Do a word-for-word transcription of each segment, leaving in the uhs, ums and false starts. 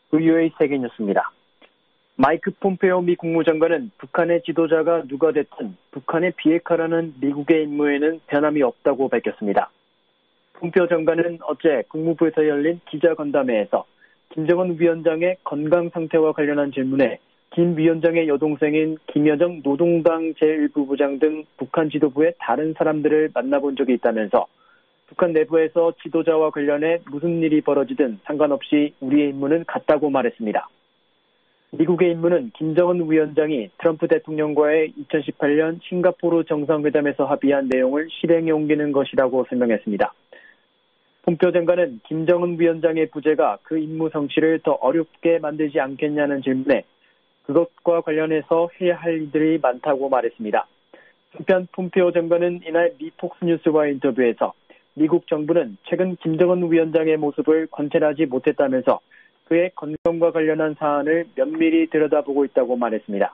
브이오에이 세계뉴스입니다. 마이크 폼페오 미 국무장관은 북한의 지도자가 누가 됐든 북한에 비핵화라는 미국의 임무에는 변함이 없다고 밝혔습니다. 폼페오 장관은 어제 국무부에서 열린 기자간담회에서 김정은 위원장의 건강 상태와 관련한 질문에 김 위원장의 여동생인 김여정 노동당 제일 부부장 등 북한 지도부의 다른 사람들을 만나본 적이 있다면서 북한 내부에서 지도자와 관련해 무슨 일이 벌어지든 상관없이 우리의 임무는 같다고 말했습니다. 미국의 임무는 김정은 위원장이 트럼프 대통령과의 이천십팔 년 싱가포르 정상회담에서 합의한 내용을 실행에 옮기는 것이라고 설명했습니다. 폼페오 장관은 김정은 위원장의 부재가 그 임무 성취를 더 어렵게 만들지 않겠냐는 질문에 그것과 관련해서 해야 할 일들이 많다고 말했습니다. 한편 폼페오 장관은 이날 미 폭스뉴스와의 인터뷰에서 미국 정부는 최근 김정은 위원장의 모습을 관찰하지 못했다면서 그의 건강과 관련한 사안을 면밀히 들여다보고 있다고 말했습니다.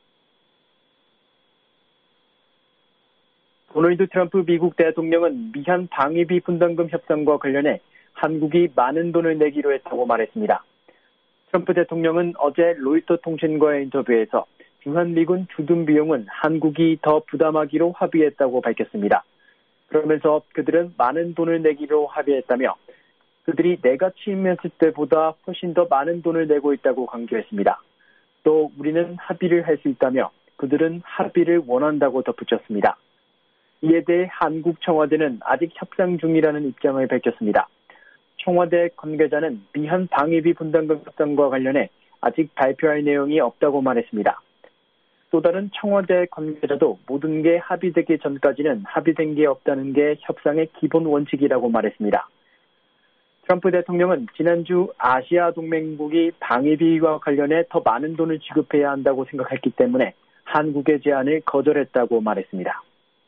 도널드 트럼프 미국 대통령은 미한 방위비 분담금 협상과 관련해 한국이 많은 돈을 내기로 했다고 말했습니다. 트럼프 대통령은 어제 로이터 통신과의 인터뷰에서 주한미군 주둔 비용은 한국이 더 부담하기로 합의했다고 밝혔습니다. 그러면서 그들은 많은 돈을 내기로 합의했다며 그들이 내가 취임했을 때보다 훨씬 더 많은 돈을 내고 있다고 강조했습니다. 또 우리는 합의를 할 수 있다며 그들은 합의를 원한다고 덧붙였습니다. 이에 대해 한국 청와대는 아직 협상 중이라는 입장을 밝혔습니다. 청와대 관계자는 미한 방위비 분담금 협상과 관련해 아직 발표할 내용이 없다고 말했습니다. 또 다른 청와대 관계자도 모든 게 합의되기 전까지는 합의된 게 없다는 게 협상의 기본 원칙이라고 말했습니다. 트럼프 대통령은 지난주 아시아 동맹국이 방위비와 관련해 더 많은 돈을 지급해야 한다고 생각했기 때문에 한국의 제안을 거절했다고 말했습니다.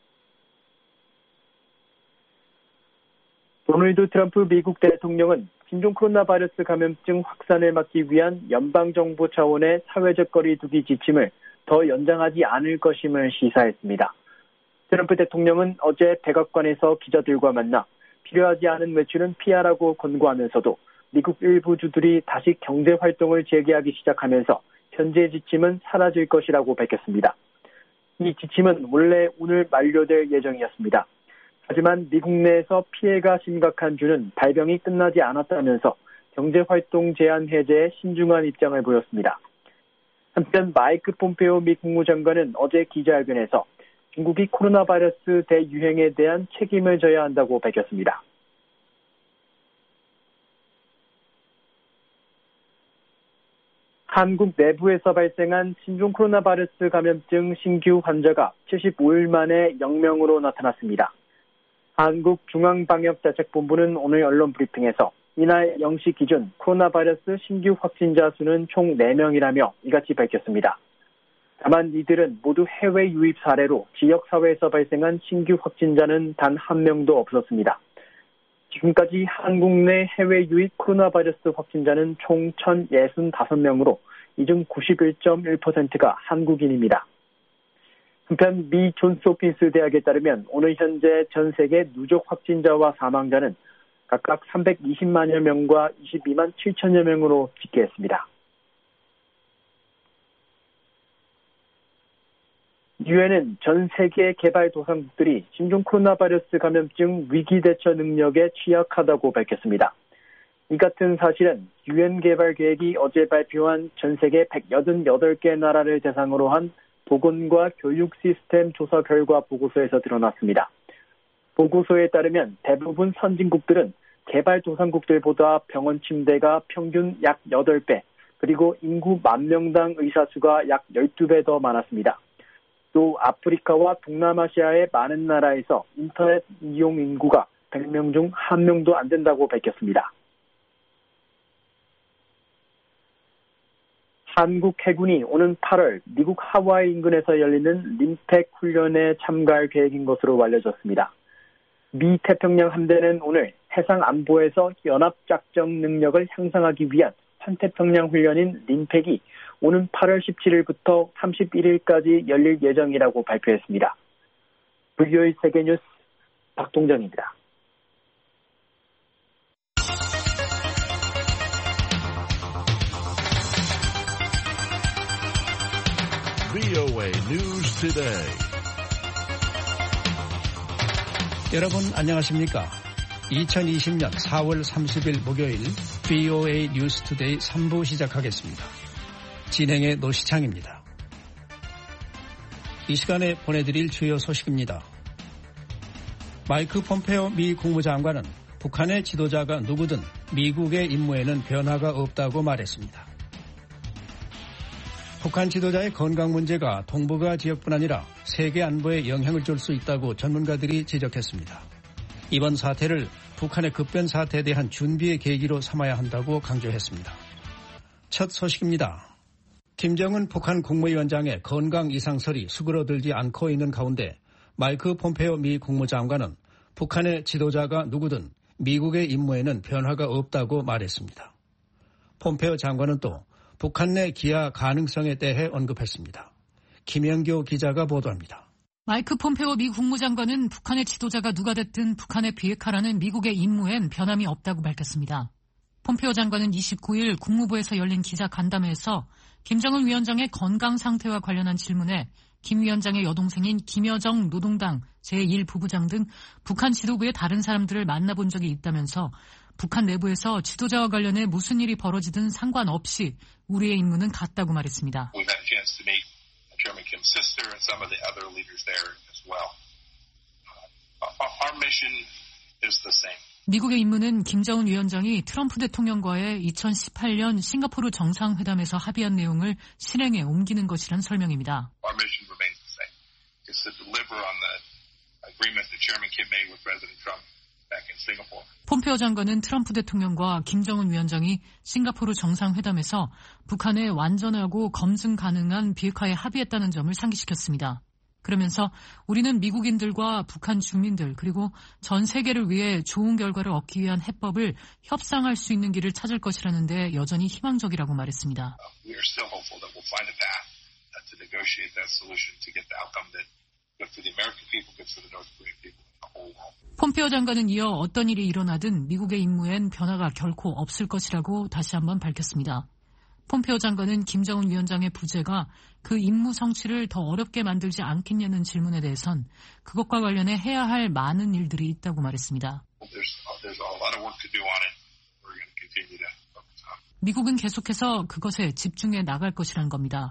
도널드 트럼프 미국 대통령은 신종 코로나 바이러스 감염증 확산을 막기 위한 연방정부 차원의 사회적 거리 두기 지침을 더 연장하지 않을 것임을 시사했습니다. 트럼프 대통령은 어제 백악관에서 기자들과 만나 필요하지 않은 외출은 피하라고 권고하면서도 미국 일부 주들이 다시 경제활동을 재개하기 시작하면서 현재 지침은 사라질 것이라고 밝혔습니다. 이 지침은 원래 오늘 만료될 예정이었습니다. 하지만 미국 내에서 피해가 심각한 주는 발병이 끝나지 않았다면서 경제활동 제한 해제에 신중한 입장을 보였습니다. 한편 마이크 폼페오 미 국무장관은 어제 기자회견에서 중국이 코로나 바이러스 대유행에 대한 책임을 져야 한다고 밝혔습니다. 한국 내부에서 발생한 신종 코로나 바이러스 감염증 신규 환자가 칠십오 일 만에 영 명으로 나타났습니다. 한국중앙방역대책본부는 오늘 언론 브리핑에서 이날 영 시 기준 코로나 바이러스 신규 확진자 수는 총 네 명이라며 이같이 밝혔습니다. 다만 이들은 모두 해외 유입 사례로 지역사회에서 발생한 신규 확진자는 단 한 명도 없었습니다. 지금까지 한국 내 해외 유입 코로나 바이러스 확진자는 총 천육십오 명으로 이 중 구십일 점 일 퍼센트가 한국인입니다. 한편 미 존스홉킨스 대학에 따르면 오늘 현재 전 세계 누적 확진자와 사망자는 각각 삼백이십만여 명과 이십이만 칠천여 명으로 집계했습니다. 유엔은 전 세계 개발도상국들이 신종 코로나 바이러스 감염증 위기 대처 능력에 취약하다고 밝혔습니다. 이 같은 사실은 유엔 개발 계획이 어제 발표한 전 세계 백팔십팔 개 나라를 대상으로 한 보건과 교육 시스템 조사 결과 보고서에서 드러났습니다. 보고서에 따르면 대부분 선진국들은 개발도상국들보다 병원 침대가 평균 약 여덟 배, 그리고 인구 만 명당 의사 수가 약 열두 배 더 많았습니다. 또 아프리카와 동남아시아의 많은 나라에서 인터넷 이용 인구가 백 명 중 한 명도 안 된다고 밝혔습니다. 한국 해군이 오는 팔월 미국 하와이 인근에서 열리는 림팩 훈련에 참가할 계획인 것으로 알려졌습니다. 미 태평양 함대는 오늘 해상 안보에서 연합작전 능력을 향상하기 위한 환태평양 훈련인 림팩이 오는 팔월 십칠일부터 삼십일일까지 열릴 예정이라고 발표했습니다. 브이오에이 세계뉴스 박동정입니다. 브이오에이 News Today. 여러분 안녕하십니까? 이천이십 년 사월 삼십일 목요일 브이오에이 뉴스 투데이 삼 부 시작하겠습니다. 진행의 노시창입니다. 이 시간에 보내드릴 주요 소식입니다. 마이크 폼페오 미 국무장관은 북한의 지도자가 누구든 미국의 임무에는 변화가 없다고 말했습니다. 북한 지도자의 건강 문제가 동북아 지역뿐 아니라 세계 안보에 영향을 줄 수 있다고 전문가들이 지적했습니다. 이번 사태를 북한의 급변 사태에 대한 준비의 계기로 삼아야 한다고 강조했습니다. 첫 소식입니다. 김정은 북한 국무위원장의 건강 이상설이 수그러들지 않고 있는 가운데 마이크 폼페오 미 국무장관은 북한의 지도자가 누구든 미국의 임무에는 변화가 없다고 말했습니다. 폼페오 장관은 또 북한 내 기아 가능성에 대해 언급했습니다. 김영교 기자가 보도합니다. 마이크 폼페오 미 국무장관은 북한의 지도자가 누가 됐든 북한에 비핵화라는 미국의 임무엔 변함이 없다고 밝혔습니다. 폼페오 장관은 이십구일 국무부에서 열린 기자 간담회에서 김정은 위원장의 건강 상태와 관련한 질문에 김 위원장의 여동생인 김여정 노동당 제일 부부장 등 북한 지도부의 다른 사람들을 만나본 적이 있다면서 북한 내부에서 지도자와 관련해 무슨 일이 벌어지든 상관없이 우리의 임무는 같다고 말했습니다. Chairman Kim's sister and some of the other leaders there as well. Uh, our mission is the same. 미국의 임무는 김정은 위원장이 트럼프 대통령과의 이천십팔 년 싱가포르 정상회담에서 합의한 내용을 실행에 옮기는 것이란 설명입니다. Our mission remains the same. It's to deliver on the agreement that Chairman Kim made with President Trump back in Singapore. 폼페오 장관은 트럼프 대통령과 김정은 위원장이 싱가포르 정상회담에서 북한의 완전하고 검증 가능한 비핵화에 합의했다는 점을 상기시켰습니다. 그러면서 우리는 미국인들과 북한 주민들 그리고 전 세계를 위해 좋은 결과를 얻기 위한 해법을 협상할 수 있는 길을 찾을 것이라는 데 여전히 희망적이라고 말했습니다. We are still hopeful that we'll find a path to negotiate that solution to get the outcome that good for the American people, good for the North Korean people. 폼페오 장관은 이어 어떤 일이 일어나든 미국의 임무엔 변화가 결코 없을 것이라고 다시 한번 밝혔습니다. 폼페오 장관은 김정은 위원장의 부재가 그 임무 성취를 더 어렵게 만들지 않겠냐는 질문에 대해선 그것과 관련해 해야 할 많은 일들이 있다고 말했습니다. 미국은 계속해서 그것에 집중해 나갈 것이란 겁니다.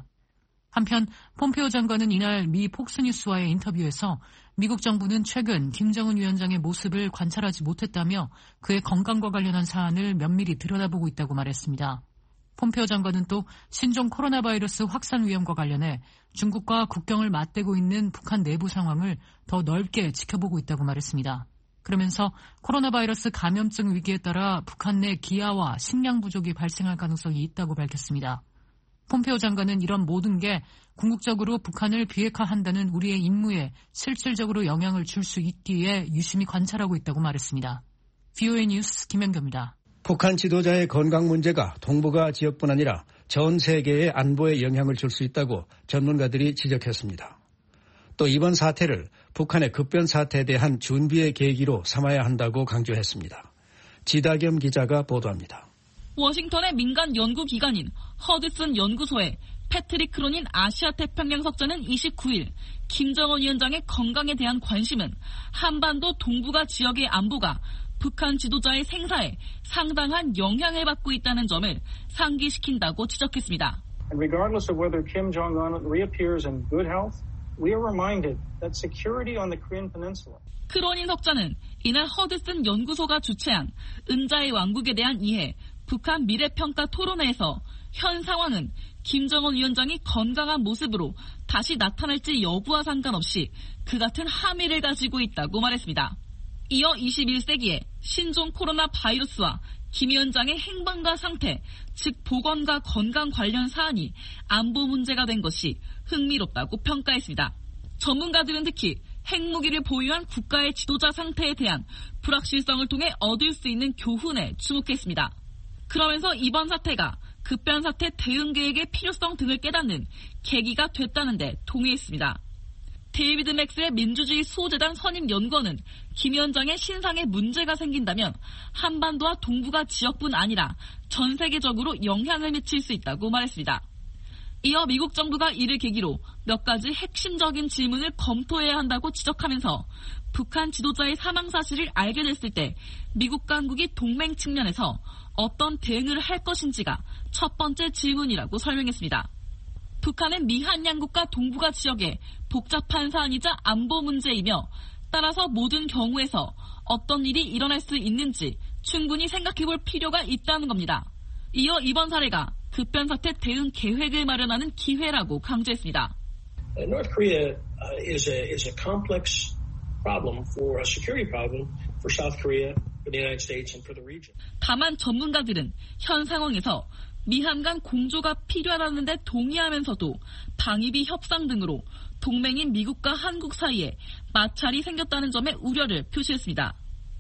한편 폼페오 장관은 이날 미 폭스뉴스와의 인터뷰에서 미국 정부는 최근 김정은 위원장의 모습을 관찰하지 못했다며 그의 건강과 관련한 사안을 면밀히 들여다보고 있다고 말했습니다. 폼페오 장관은 또 신종 코로나 바이러스 확산 위험과 관련해 중국과 국경을 맞대고 있는 북한 내부 상황을 더 넓게 지켜보고 있다고 말했습니다. 그러면서 코로나 바이러스 감염증 위기에 따라 북한 내 기아와 식량 부족이 발생할 가능성이 있다고 밝혔습니다. 폼페오 장관은 이런 모든 게 궁극적으로 북한을 비핵화한다는 우리의 임무에 실질적으로 영향을 줄 수 있기에 유심히 관찰하고 있다고 말했습니다. 브이오에이 뉴스 김현교입니다. 북한 지도자의 건강 문제가 동북아 지역뿐 아니라 전 세계의 안보에 영향을 줄 수 있다고 전문가들이 지적했습니다. 또 이번 사태를 북한의 급변 사태에 대한 준비의 계기로 삼아야 한다고 강조했습니다. 지다겸 기자가 보도합니다. 워싱턴의 민간 연구기관인 허드슨 연구소의 패트릭 크로닌 아시아 태평양 석자는 이십구일 김정은 위원장의 건강에 대한 관심은 한반도 동북아 지역의 안보가 북한 지도자의 생사에 상당한 영향을 받고 있다는 점을 상기시킨다고 지적했습니다. And regardless of whether Kim Jong-un reappears in good health, we are reminded that security on the Korean Peninsula. 크로닌 석자는 이날 허드슨 연구소가 주최한 은자의 왕국에 대한 이해 북한 미래평가 토론회에서 현 상황은 김정은 위원장이 건강한 모습으로 다시 나타날지 여부와 상관없이 그 같은 함의를 가지고 있다고 말했습니다. 이어 이십일 세기에 신종 코로나 바이러스와 김 위원장의 행방과 상태, 즉 보건과 건강 관련 사안이 안보 문제가 된 것이 흥미롭다고 평가했습니다. 전문가들은 특히 핵무기를 보유한 국가의 지도자 상태에 대한 불확실성을 통해 얻을 수 있는 교훈에 주목했습니다. 그러면서 이번 사태가 급변 사태 대응 계획의 필요성 등을 깨닫는 계기가 됐다는 데 동의했습니다. 데이비드 맥스의 민주주의 수호재단 선임 연구원은 김 위원장의 신상에 문제가 생긴다면 한반도와 동북아 지역뿐 아니라 전 세계적으로 영향을 미칠 수 있다고 말했습니다. 이어 미국 정부가 이를 계기로 몇 가지 핵심적인 질문을 검토해야 한다고 지적하면서 북한 지도자의 사망 사실을 알게 됐을 때 미국 당국이 동맹 측면에서 어떤 대응을 할 것인지가 첫 번째 질문이라고 설명했습니다. 북한은 미한 양국과 동북아 지역의 복잡한 사안이자 안보 문제이며 따라서 모든 경우에서 어떤 일이 일어날 수 있는지 충분히 생각해볼 필요가 있다는 겁니다. 이어 이번 사례가 급변사태 대응 계획을 마련하는 기회라고 강조했습니다. North Korea is a is a complex problem for a security problem for South Korea, for the United States, and for the region. 다만 전문가들은 현 상황에서 미한 간 공조가 필요하다는 데 동의하면서도 방위비 협상 등으로 동맹인 미국과 한국 사이에 마찰이 생겼다는 점에 우려를 표시했습니다.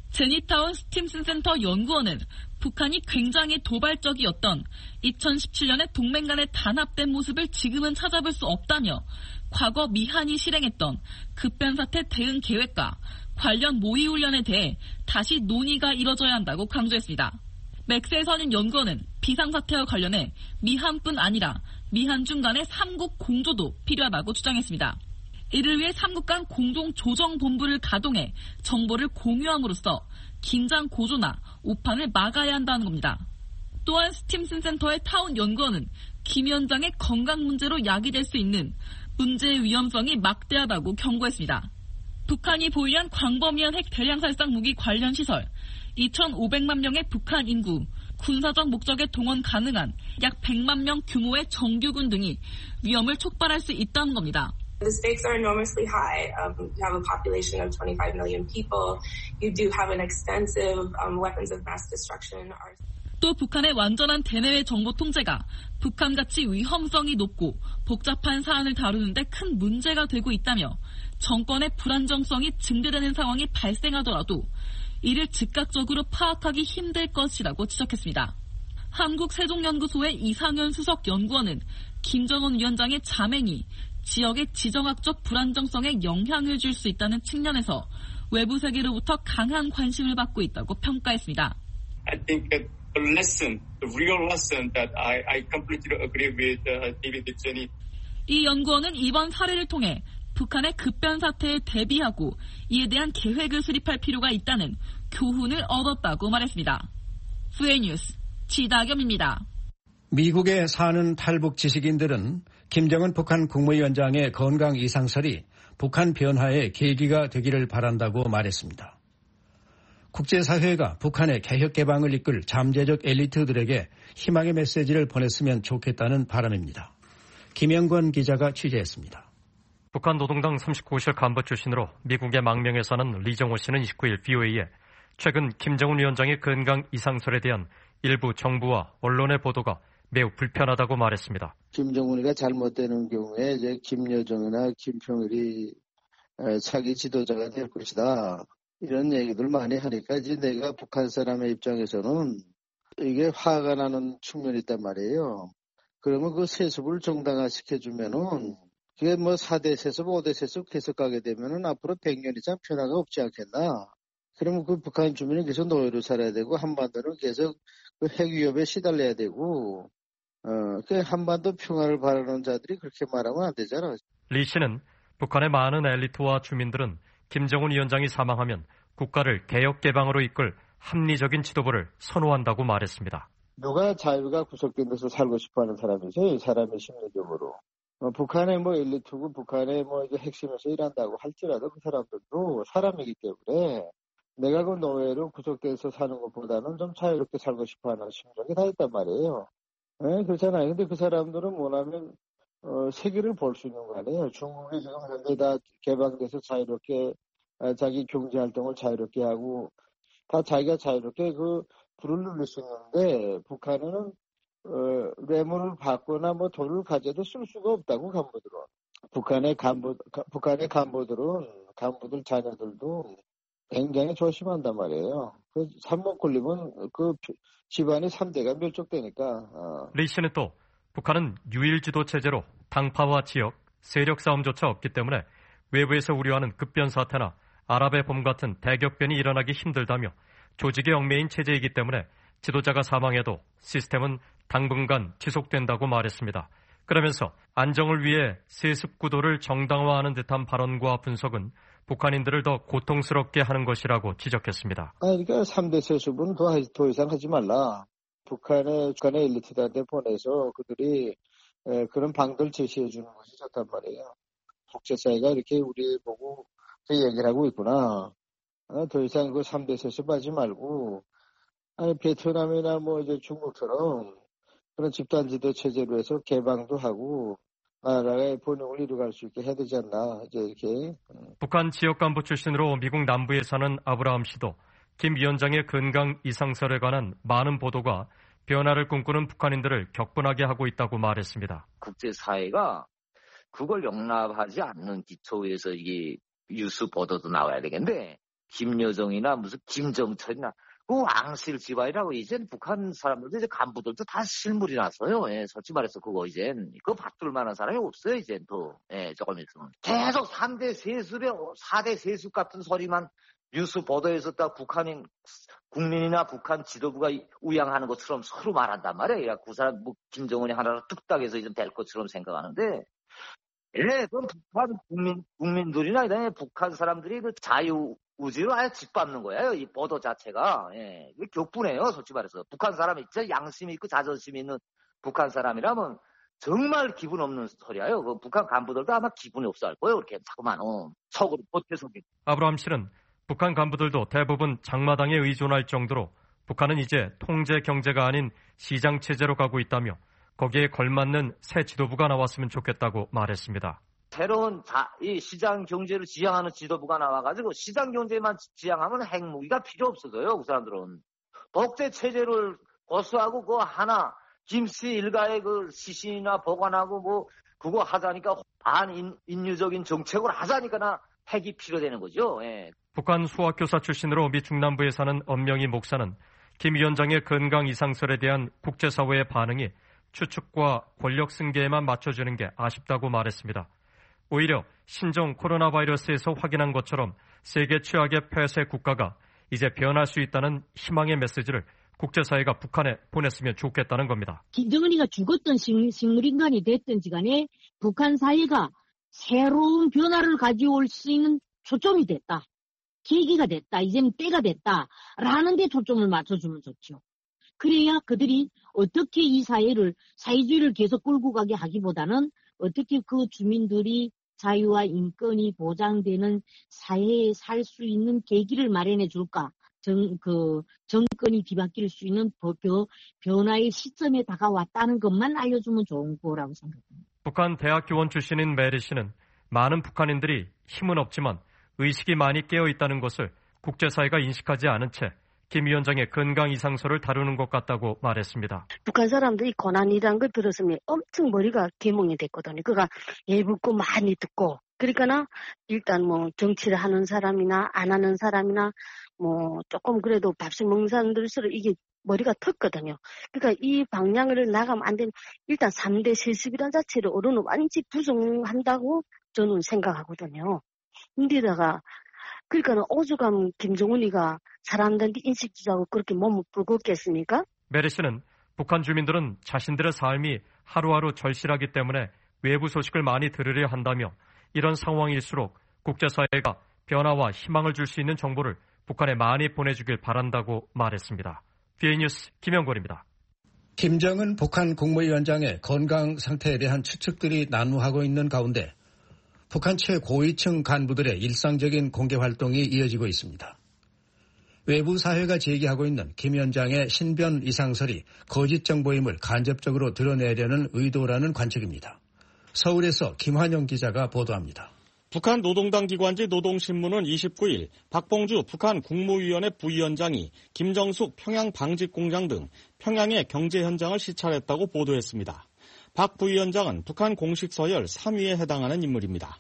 제니타운 스팀슨 센터 연구원은 북한이 굉장히 도발적이었던 이천십칠 년에 동맹 간의 단합된 모습을 지금은 찾아볼 수 없다며 과거 미한이 실행했던 급변사태 대응 계획과 관련 모의훈련에 대해 다시 논의가 이뤄져야 한다고 강조했습니다. 맥스의 선임 연구원은 비상사태와 관련해 미한뿐 아니라 미한 중 간의 삼국 공조도 필요하다고 주장했습니다. 이를 위해 삼국 간 공동조정본부를 가동해 정보를 공유함으로써 긴장 고조나 오판을 막아야 한다는 겁니다. 또한 스팀슨 센터의 타운 연구원은 김 위원장의 건강 문제로 야기될 수 있는 문제의 위험성이 막대하다고 경고했습니다. 북한이 보유한 광범위한 핵 대량살상 무기 관련 시설, 이천오백만 명의 북한 인구, 군사적 목적에 동원 가능한 약 백만 명 규모의 정규군 등이 위험을 촉발할 수 있다는 겁니다. The stakes are enormously high. Um, you have a population of twenty-five million people. You do have an extensive um, weapons of mass destruction. 또 북한의 완전한 대내외 정보 통제가 북한같이 위험성이 높고 복잡한 사안을 다루는데 큰 문제가 되고 있다며 정권의 불안정성이 증대되는 상황이 발생하더라도 이를 즉각적으로 파악하기 힘들 것이라고 지적했습니다. 한국세종연구소의 이상현 수석연구원은 김정은 위원장의 자맹이 지역의 지정학적 불안정성에 영향을 줄 수 있다는 측면에서 외부 세계로부터 강한 관심을 받고 있다고 평가했습니다. I think the lesson, the real lesson that I, I completely agree with uh, David Jenny. 이 연구원은 이번 사례를 통해 북한의 급변 사태에 대비하고 이에 대한 계획을 수립할 필요가 있다는 교훈을 얻었다고 말했습니다. 브이에이 뉴스 지다겸입니다. 미국에 사는 탈북 지식인들은 김정은 북한 국무위원장의 건강 이상설이 북한 변화의 계기가 되기를 바란다고 말했습니다. 국제사회가 북한의 개혁 개방을 이끌 잠재적 엘리트들에게 희망의 메시지를 보냈으면 좋겠다는 바람입니다. 김영권 기자가 취재했습니다. 북한 노동당 삼십구 호실 간부 출신으로 미국의 망명에 사는 리정호 씨는 이십구 일 브이오에이에 최근 김정은 위원장의 건강 이상설에 대한 일부 정부와 언론의 보도가 매우 불편하다고 말했습니다. 김정은이가 잘못되는 경우에 이제 김여정이나 김평일이 차기 지도자가 될 것이다. 이런 얘기들 많이 하니까 이제 내가 북한 사람의 입장에서는 이게 화가 나는 측면이 있단 말이에요. 그러면 그 세습을 정당화시켜주면은 그게 뭐 사 대 세습, 오 대 세습 계속 가게 되면은 앞으로 백 년 이상 변화가 없지 않겠나. 그러면 그 북한 주민이 계속 노예로 살아야 되고 한반도는 계속 그 핵 위협에 시달려야 되고 어, 그 한반도 평화를 바라는 자들이 그렇게 말하면 안 되잖아. 리 씨는 북한의 많은 엘리트와 주민들은 김정은 위원장이 사망하면 국가를 개혁 개방으로 이끌 합리적인 지도부를 선호한다고 말했습니다. 누가 자유가 구속된 데서 살고 싶어하는 사람이죠, 이 사람의 심리적으로. 어, 북한의 뭐 엘리트고 북한의 뭐 이제 핵심에서 일한다고 할지라도 그 사람들도 사람이기 때문에 내가 그 노예로 구속돼서 사는 것보다는 좀 자유롭게 살고 싶어하는 심정이 다 있단 말이에요. 네, 그렇잖아요. 근데 그 사람들은 뭐냐면 어, 세계를 볼 수 있는 거 아니에요. 중국이 지금 현재 다 개방돼서 자유롭게 어, 자기 경제 활동을 자유롭게 하고 다 자기가 자유롭게 그 불을 누릴 수 있는데 북한은 어, 뇌물을 받거나 뭐 돈을 가져도 쓸 수가 없다고 간부들은. 북한의 간부 북한의 간부들은 간부들 자녀들도 굉장히 조심한단 말이에요. 그 삼목 걸리면 그 집안이 삼 대가 멸족되니까. 어. 리 씨는 또 북한은 유일 지도 체제로 당파와 지역, 세력 싸움조차 없기 때문에 외부에서 우려하는 급변 사태나 아랍의 봄 같은 대격변이 일어나기 힘들다며 조직의 얽매인 체제이기 때문에 지도자가 사망해도 시스템은 당분간 지속된다고 말했습니다. 그러면서 안정을 위해 세습 구도를 정당화하는 듯한 발언과 분석은 북한인들을 더 고통스럽게 하는 것이라고 지적했습니다. 그러니까 삼 대 세습은 더, 더 이상 하지 말라. 북한의, 북한의 엘리트들한테 보내서 그들이 에, 그런 방들 제시해 주는 것이 좋단 말이에요. 국제사회가 이렇게 우리 보고 얘기를 하고 있구나. 아, 더 이상 그 삼 대 세습 하지 말고, 아니, 베트남이나 뭐 이제 중국처럼 그런 집단 지도 체제로 해서 개방도 하고, 나라의 번영을 이루어갈 수 있게 해야 되지 않나, 이제 이렇게. 북한 지역 간부 출신으로 미국 남부에 사는 아브라함 씨도 김 위원장의 건강 이상설에 관한 많은 보도가 변화를 꿈꾸는 북한인들을 격분하게 하고 있다고 말했습니다. 국제사회가 그걸 용납하지 않는 기초에서 이게 뉴스 보도도 나와야 되겠는데, 김여정이나 무슨 김정철이나 그 왕실 집안이라고 이젠 북한 사람들도 이제 간부들도 다 실물이 났어요. 예, 솔직히 말해서 그거 이젠 그거 받들 만한 사람이 없어요. 이젠 또 예, 조금 있으면 계속 삼 대 세습에 사 대 세습 같은 소리만 뉴스 보도에서 북한인 국민이나 북한 지도부가 우양하는 것처럼 서로 말한단 말이에요. 그 사람 뭐 김정은이 하나로 뚝딱해서 이제 될 것처럼 생각하는데, 예, 그럼 북한 국민 국민들이나 이런 북한 사람들이 그 자유 우지로 아예 짓밟는 거예요. 이 보도 자체가. 예, 이게 격분해요. 솔직히 말해서. 북한 사람이 진짜 양심이 있고 자존심이 있는 북한 사람이라면 정말 기분 없는 소리예요. 그 북한 간부들도 아마 기분이 없어 할 거예요. 이렇게 자꾸만 어, 속으로 보태속이. 아브라함 씨는 북한 간부들도 대부분 장마당에 의존할 정도로 북한은 이제 통제 경제가 아닌 시장 체제로 가고 있다며 거기에 걸맞는 새 지도부가 나왔으면 좋겠다고 말했습니다. 새로운 자, 이 시장 경제를 지향하는 지도부가 나와가지고 시장 경제만 지향하면 핵무기가 필요 없어져요. 그 사람들은 독재 체제를 고수하고 그 하나 김씨 일가의 그 시신이나 보관하고 뭐 그거 하자니까 반인류적인 정책을 하자니까나 핵이 필요되는 거죠. 예. 북한 수학교사 출신으로 미 중남부에 사는 엄명희 목사는 김 위원장의 건강 이상설에 대한 국제사회의 반응이 추측과 권력 승계에만 맞춰주는 게 아쉽다고 말했습니다. 오히려 신종 코로나 바이러스에서 확인한 것처럼 세계 최악의 폐쇄 국가가 이제 변할 수 있다는 희망의 메시지를 국제사회가 북한에 보냈으면 좋겠다는 겁니다. 김정은이가 죽었던 식물인간이 됐든지 간에 북한 사회가 새로운 변화를 가져올 수 있는 초점이 됐다. 계기가 됐다. 이제는 때가 됐다라는 데 초점을 맞춰주면 좋죠. 그래야 그들이 어떻게 이 사회를, 사회주의를 계속 끌고 가게 하기보다는 어떻게 그 주민들이 자유와 인권이 보장되는 사회에 살 수 있는 계기를 마련해 줄까? 정, 그, 정권이 뒤바뀔 수 있는 변화의 시점에 다가왔다는 것만 알려주면 좋은 거라고 생각합니다. 북한 대학 교원 출신인 메리 씨는 많은 북한인들이 힘은 없지만 의식이 많이 깨어 있다는 것을 국제사회가 인식하지 않은 채 김 위원장의 건강 이상설을 다루는 것 같다고 말했습니다. 북한 사람들이 고난이라는 걸 들었으면 엄청 머리가 개몽이 됐거든요. 그가 예붙고 많이 듣고. 그러니까 일단 뭐 정치를 하는 사람이나 안 하는 사람이나 뭐 조금 그래도 밥식 먹는 사람들일수록 이게 머리가 텄거든요. 그러니까 이 방향을 나가면 안 되면 일단 삼 대 세습이라는 자체를 어른은 완전히 부정한다고 저는 생각하거든요. 근데다가 그러니까 오죽하면 김정은이가 사람들한테 인식 주자고 그렇게 몸을 불었겠습니까? 메리 씨는 북한 주민들은 자신들의 삶이 하루하루 절실하기 때문에 외부 소식을 많이 들으려 한다며 이런 상황일수록 국제사회가 변화와 희망을 줄 수 있는 정보를 북한에 많이 보내주길 바란다고 말했습니다. 비에이 뉴스 김영권입니다. 김정은 북한 국무위원장의 건강 상태에 대한 추측들이 난무하고 있는 가운데 북한 최고위층 간부들의 일상적인 공개 활동이 이어지고 있습니다. 외부 사회가 제기하고 있는 김 위원장의 신변 이상설이 거짓 정보임을 간접적으로 드러내려는 의도라는 관측입니다. 서울에서 김환영 기자가 보도합니다. 북한 노동당 기관지 노동신문은 이십구일 박봉주 북한 국무위원회 부위원장이 김정숙 평양 방직공장 등 평양의 경제 현장을 시찰했다고 보도했습니다. 박 부위원장은 북한 공식 서열 삼 위에 해당하는 인물입니다.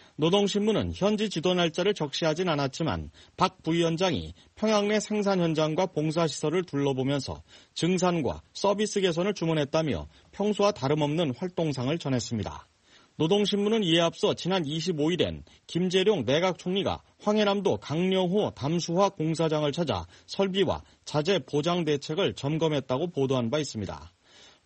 노동신문은 현지 지도 날짜를 적시하진 않았지만 박 부위원장이 평양 내 생산 현장과 봉사시설을 둘러보면서 증산과 서비스 개선을 주문했다며 평소와 다름없는 활동상을 전했습니다. 노동신문은 이에 앞서 지난 이십오일엔 김재룡 내각 총리가 황해남도 강령호 담수화 공사장을 찾아 설비와 자재 보장 대책을 점검했다고 보도한 바 있습니다.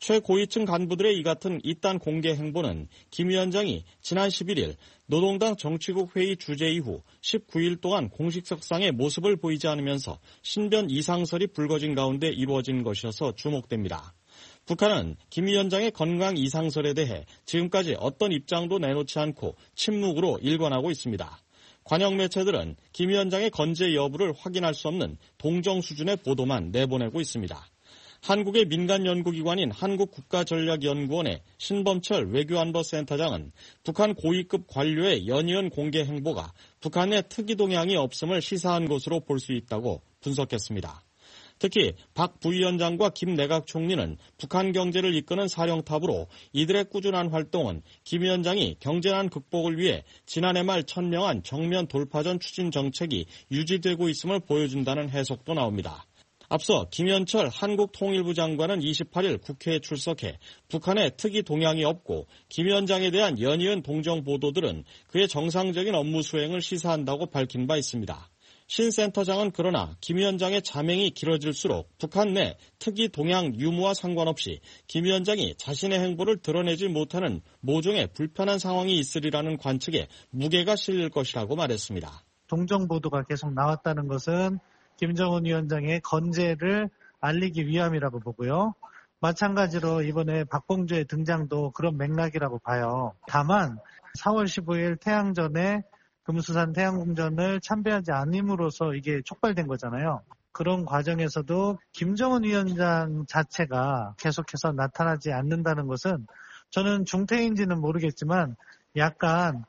최고위층 간부들의 이 같은 이딴 공개 행보는 김 위원장이 지난 십일일 노동당 정치국 회의 주재 이후 십구 일 동안 공식석상의 모습을 보이지 않으면서 신변 이상설이 불거진 가운데 이루어진 것이어서 주목됩니다. 북한은 김 위원장의 건강 이상설에 대해 지금까지 어떤 입장도 내놓지 않고 침묵으로 일관하고 있습니다. 관영 매체들은 김 위원장의 건재 여부를 확인할 수 없는 동정 수준의 보도만 내보내고 있습니다. 한국의 민간 연구기관인 한국국가전략연구원의 신범철 외교안보센터장은 북한 고위급 관료의 연이은 공개 행보가 북한의 특이 동향이 없음을 시사한 것으로 볼 수 있다고 분석했습니다. 특히 박 부위원장과 김 내각 총리는 북한 경제를 이끄는 사령탑으로 이들의 꾸준한 활동은 김 위원장이 경제난 극복을 위해 지난해 말 천명한 정면 돌파전 추진 정책이 유지되고 있음을 보여준다는 해석도 나옵니다. 앞서 김현철 한국통일부 장관은 이십팔일 국회에 출석해 북한의 특이 동향이 없고 김 위원장에 대한 연이은 동정 보도들은 그의 정상적인 업무 수행을 시사한다고 밝힌 바 있습니다. 신 센터장은 그러나 김 위원장의 자맹이 길어질수록 북한 내 특이 동향 유무와 상관없이 김 위원장이 자신의 행보를 드러내지 못하는 모종의 불편한 상황이 있으리라는 관측에 무게가 실릴 것이라고 말했습니다. 동정 보도가 계속 나왔다는 것은 김정은 위원장의 건재를 알리기 위함이라고 보고요. 마찬가지로 이번에 박봉주의 등장도 그런 맥락이라고 봐요. 다만 사월 십오일 태양전에 금수산 태양궁전을 참배하지 않음으로써 이게 촉발된 거잖아요. 그런 과정에서도 김정은 위원장 자체가 계속해서 나타나지 않는다는 것은 저는 중퇴인지는 모르겠지만 약간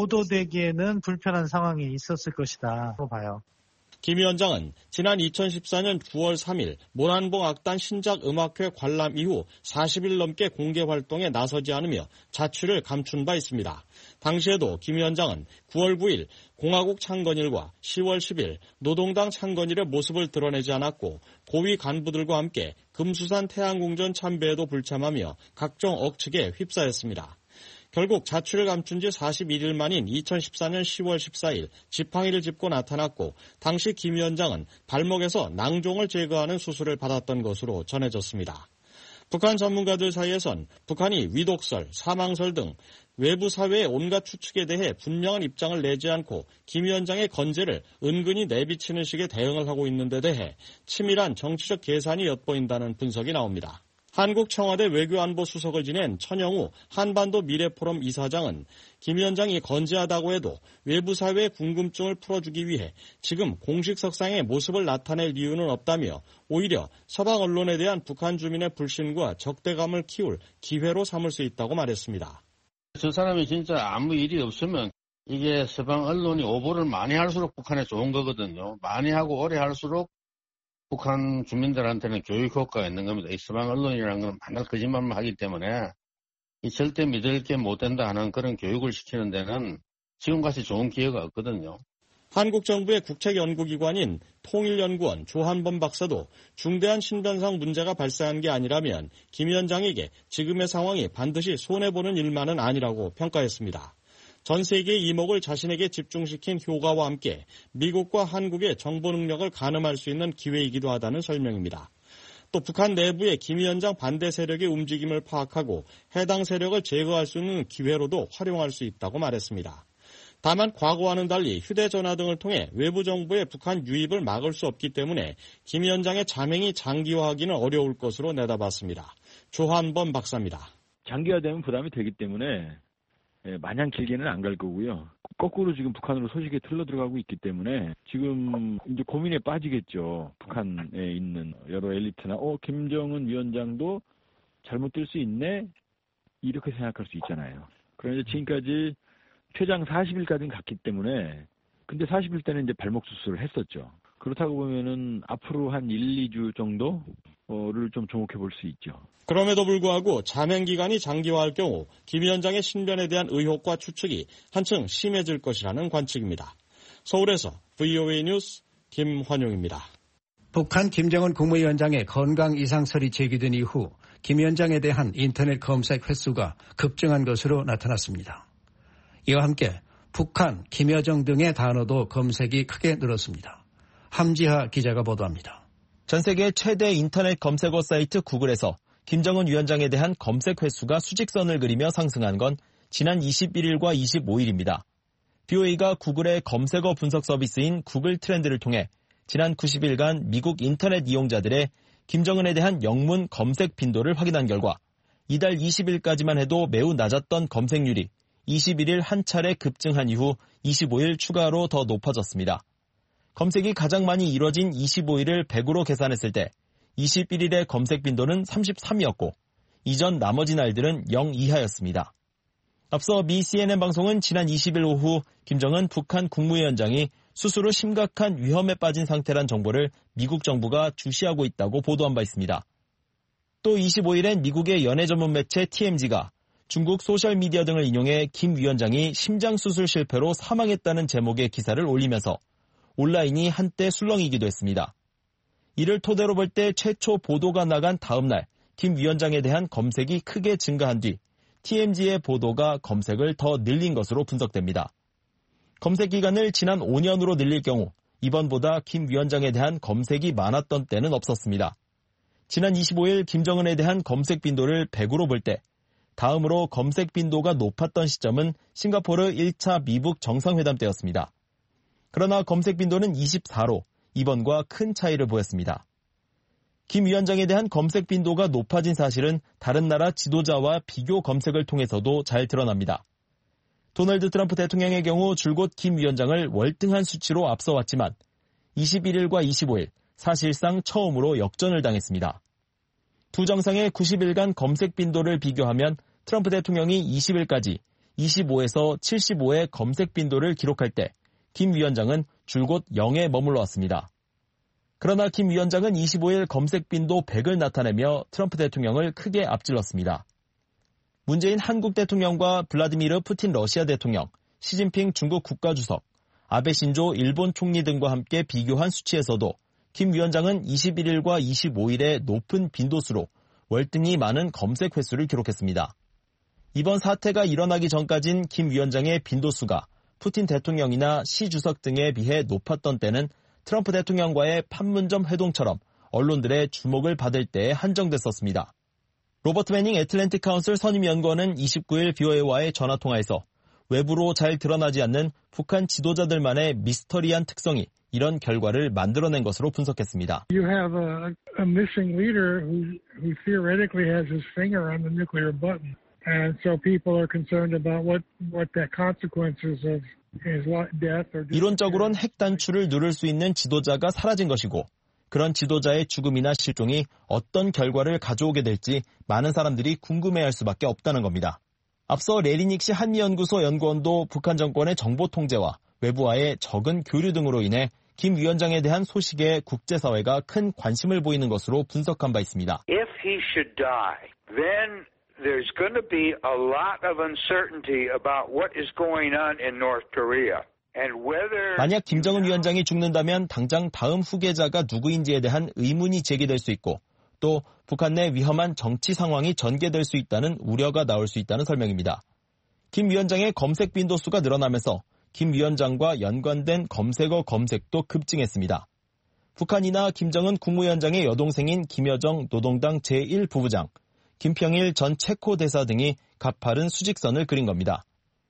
보도되기에는 불편한 상황이 있었을 것이다고 봐요. 김 위원장은 지난 이천십사년 구월 삼일 모란봉 악단 신작 음악회 관람 이후 사십일 넘게 공개 활동에 나서지 않으며 자취를 감춘 바 있습니다. 당시에도 김 위원장은 구월 구일 공화국 창건일과 시월 십일 노동당 창건일의 모습을 드러내지 않았고 고위 간부들과 함께 금수산 태양궁전 참배에도 불참하며 각종 억측에 휩싸였습니다. 결국 자취를 감춘 지 사십일일 만인 이천십사년 시월 십사일 지팡이를 짚고 나타났고 당시 김 위원장은 발목에서 낭종을 제거하는 수술을 받았던 것으로 전해졌습니다. 북한 전문가들 사이에선 북한이 위독설, 사망설 등 외부 사회의 온갖 추측에 대해 분명한 입장을 내지 않고 김 위원장의 건재를 은근히 내비치는 식의 대응을 하고 있는 데 대해 치밀한 정치적 계산이 엿보인다는 분석이 나옵니다. 한국 청와대 외교안보 수석을 지낸 천영우 한반도 미래포럼 이사장은 김 위원장이 건재하다고 해도 외부 사회의 궁금증을 풀어주기 위해 지금 공식 석상의 모습을 나타낼 이유는 없다며 오히려 서방 언론에 대한 북한 주민의 불신과 적대감을 키울 기회로 삼을 수 있다고 말했습니다. 저 사람이 진짜 아무 일이 없으면 이게 서방 언론이 오보를 많이 할수록 북한에 좋은 거거든요. 많이 하고 오래 할수록 북한 주민들한테는 교육 효과가 있는 겁니다. 이 서방 언론이라는 건 맨날 거짓말만 하기 때문에 이 절대 믿을 게 못 된다 하는 그런 교육을 시키는 데는 지금같이 좋은 기회가 없거든요. 한국 정부의 국책연구기관인 통일연구원 조한범 박사도 중대한 신변상 문제가 발생한 게 아니라면 김 위원장에게 지금의 상황이 반드시 손해보는 일만은 아니라고 평가했습니다. 전 세계의 이목을 자신에게 집중시킨 효과와 함께 미국과 한국의 정보 능력을 가늠할 수 있는 기회이기도 하다는 설명입니다. 또 북한 내부의 김 위원장 반대 세력의 움직임을 파악하고 해당 세력을 제거할 수 있는 기회로도 활용할 수 있다고 말했습니다. 다만 과거와는 달리 휴대전화 등을 통해 외부 정보의 북한 유입을 막을 수 없기 때문에 김 위원장의 자맹이 장기화하기는 어려울 것으로 내다봤습니다. 조한범 박사입니다. 장기화되면 부담이 되기 때문에 예, 마냥 길게는 안 갈 거고요. 거꾸로 지금 북한으로 소식이 틀러 들어가고 있기 때문에 지금 이제 고민에 빠지겠죠. 북한에 있는 여러 엘리트나 어 김정은 위원장도 잘못될 수 있네 이렇게 생각할 수 있잖아요. 그런데 지금까지 최장 사십 일까지는 갔기 때문에 근데 사십 일 때는 이제 발목 수술을 했었죠. 그렇다고 보면은 앞으로 한 일, 이 주 정도를 좀 주목해 볼 수 있죠. 그럼에도 불구하고 자맹 기간이 장기화할 경우 김 위원장의 신변에 대한 의혹과 추측이 한층 심해질 것이라는 관측입니다. 서울에서 브이오에이 뉴스 김환용입니다. 북한 김정은 국무위원장의 건강 이상설이 제기된 이후 김 위원장에 대한 인터넷 검색 횟수가 급증한 것으로 나타났습니다. 이와 함께 북한, 김여정 등의 단어도 검색이 크게 늘었습니다. 함지하 기자가 보도합니다. 전 세계 최대 인터넷 검색어 사이트 구글에서 김정은 위원장에 대한 검색 횟수가 수직선을 그리며 상승한 건 지난 이십일일과 이십오일입니다. 비오에이가 구글의 검색어 분석 서비스인 구글 트렌드를 통해 지난 구십일간 미국 인터넷 이용자들의 김정은에 대한 영문 검색 빈도를 확인한 결과 이달 이십일까지만 해도 매우 낮았던 검색률이 이십일일 한 차례 급증한 이후 이십오일 추가로 더 높아졌습니다. 검색이 가장 많이 이뤄진 이십오일을 백으로 계산했을 때 이십일일의 검색 빈도는 삼십삼이었고 이전 나머지 날들은 영 이하였습니다. 앞서 미 씨엔엔 방송은 지난 이십일 오후 김정은 북한 국무위원장이 스스로 심각한 위험에 빠진 상태란 정보를 미국 정부가 주시하고 있다고 보도한 바 있습니다. 또 이십오일엔 미국의 연예 전문 매체 티엠지가 중국 소셜미디어 등을 인용해 김 위원장이 심장수술 실패로 사망했다는 제목의 기사를 올리면서 온라인이 한때 술렁이기도 했습니다. 이를 토대로 볼 때 최초 보도가 나간 다음 날 김 위원장에 대한 검색이 크게 증가한 뒤 티엠지의 보도가 검색을 더 늘린 것으로 분석됩니다. 검색 기간을 지난 오 년으로 늘릴 경우 이번보다 김 위원장에 대한 검색이 많았던 때는 없었습니다. 지난 이십오일 김정은에 대한 검색 빈도를 백으로 볼 때 다음으로 검색 빈도가 높았던 시점은 싱가포르 일 차 미북 정상회담 때였습니다. 그러나 검색 빈도는 이십사로 이번과 큰 차이를 보였습니다. 김 위원장에 대한 검색 빈도가 높아진 사실은 다른 나라 지도자와 비교 검색을 통해서도 잘 드러납니다. 도널드 트럼프 대통령의 경우 줄곧 김 위원장을 월등한 수치로 앞서왔지만 이십일일과 이십오일 사실상 처음으로 역전을 당했습니다. 두 정상의 구십일간 검색 빈도를 비교하면 트럼프 대통령이 이십일까지 이십오에서 칠십오의 검색 빈도를 기록할 때 김 위원장은 줄곧 영에 머물러 왔습니다. 그러나 김 위원장은 이십오일 검색 빈도 백을 나타내며 트럼프 대통령을 크게 앞질렀습니다. 문재인 한국 대통령과 블라디미르 푸틴 러시아 대통령, 시진핑 중국 국가주석, 아베 신조 일본 총리 등과 함께 비교한 수치에서도 김 위원장은 이십일일과 이십오일의 높은 빈도수로 월등히 많은 검색 횟수를 기록했습니다. 이번 사태가 일어나기 전까진 김 위원장의 빈도수가 푸틴 대통령이나 시 주석 등에 비해 높았던 때는 트럼프 대통령과의 판문점 회동처럼 언론들의 주목을 받을 때에 한정됐었습니다. 로버트 매닝 애틀랜틱 카운슬 선임연구원은 이십구일 비오에이와의 전화통화에서 외부로 잘 드러나지 않는 북한 지도자들만의 미스터리한 특성이 이런 결과를 만들어낸 것으로 분석했습니다. You have a, a missing leader who, who theoretically has his finger on the nuclear button. And so people are concerned about what, what the consequences of his death or 이론적으로는 핵 단추를 누를 수 있는 지도자가 사라진 것이고 그런 지도자의 죽음이나 실종이 어떤 결과를 가져오게 될지 많은 사람들이 궁금해할 수밖에 없다는 겁니다. 앞서 레리닉시 한미연구소 연구원도 북한 정권의 정보 통제와 외부와의 적은 교류 등으로 인해 김 위원장에 대한 소식에 국제사회가 큰 관심을 보이는 것으로 분석한 바 있습니다. If he should die, then there's going to be a lot of uncertainty about what is going on in North Korea. And whether 만약 김정은 위원장이 죽는다면 당장 다음 후계자가 누구인지에 대한 의문이 제기될 수 있고 또 북한 내 위험한 정치 상황이 전개될 수 있다는 우려가 나올 수 있다는 설명입니다. 김 위원장의 검색 빈도수가 늘어나면서 김 위원장과 연관된 검색어 검색도 급증했습니다. 북한이나 김정은 국무위원장의 여동생인 김여정 노동당 제일 부부장, 김평일 전 체코 대사 등이 가파른 수직선을 그린 겁니다.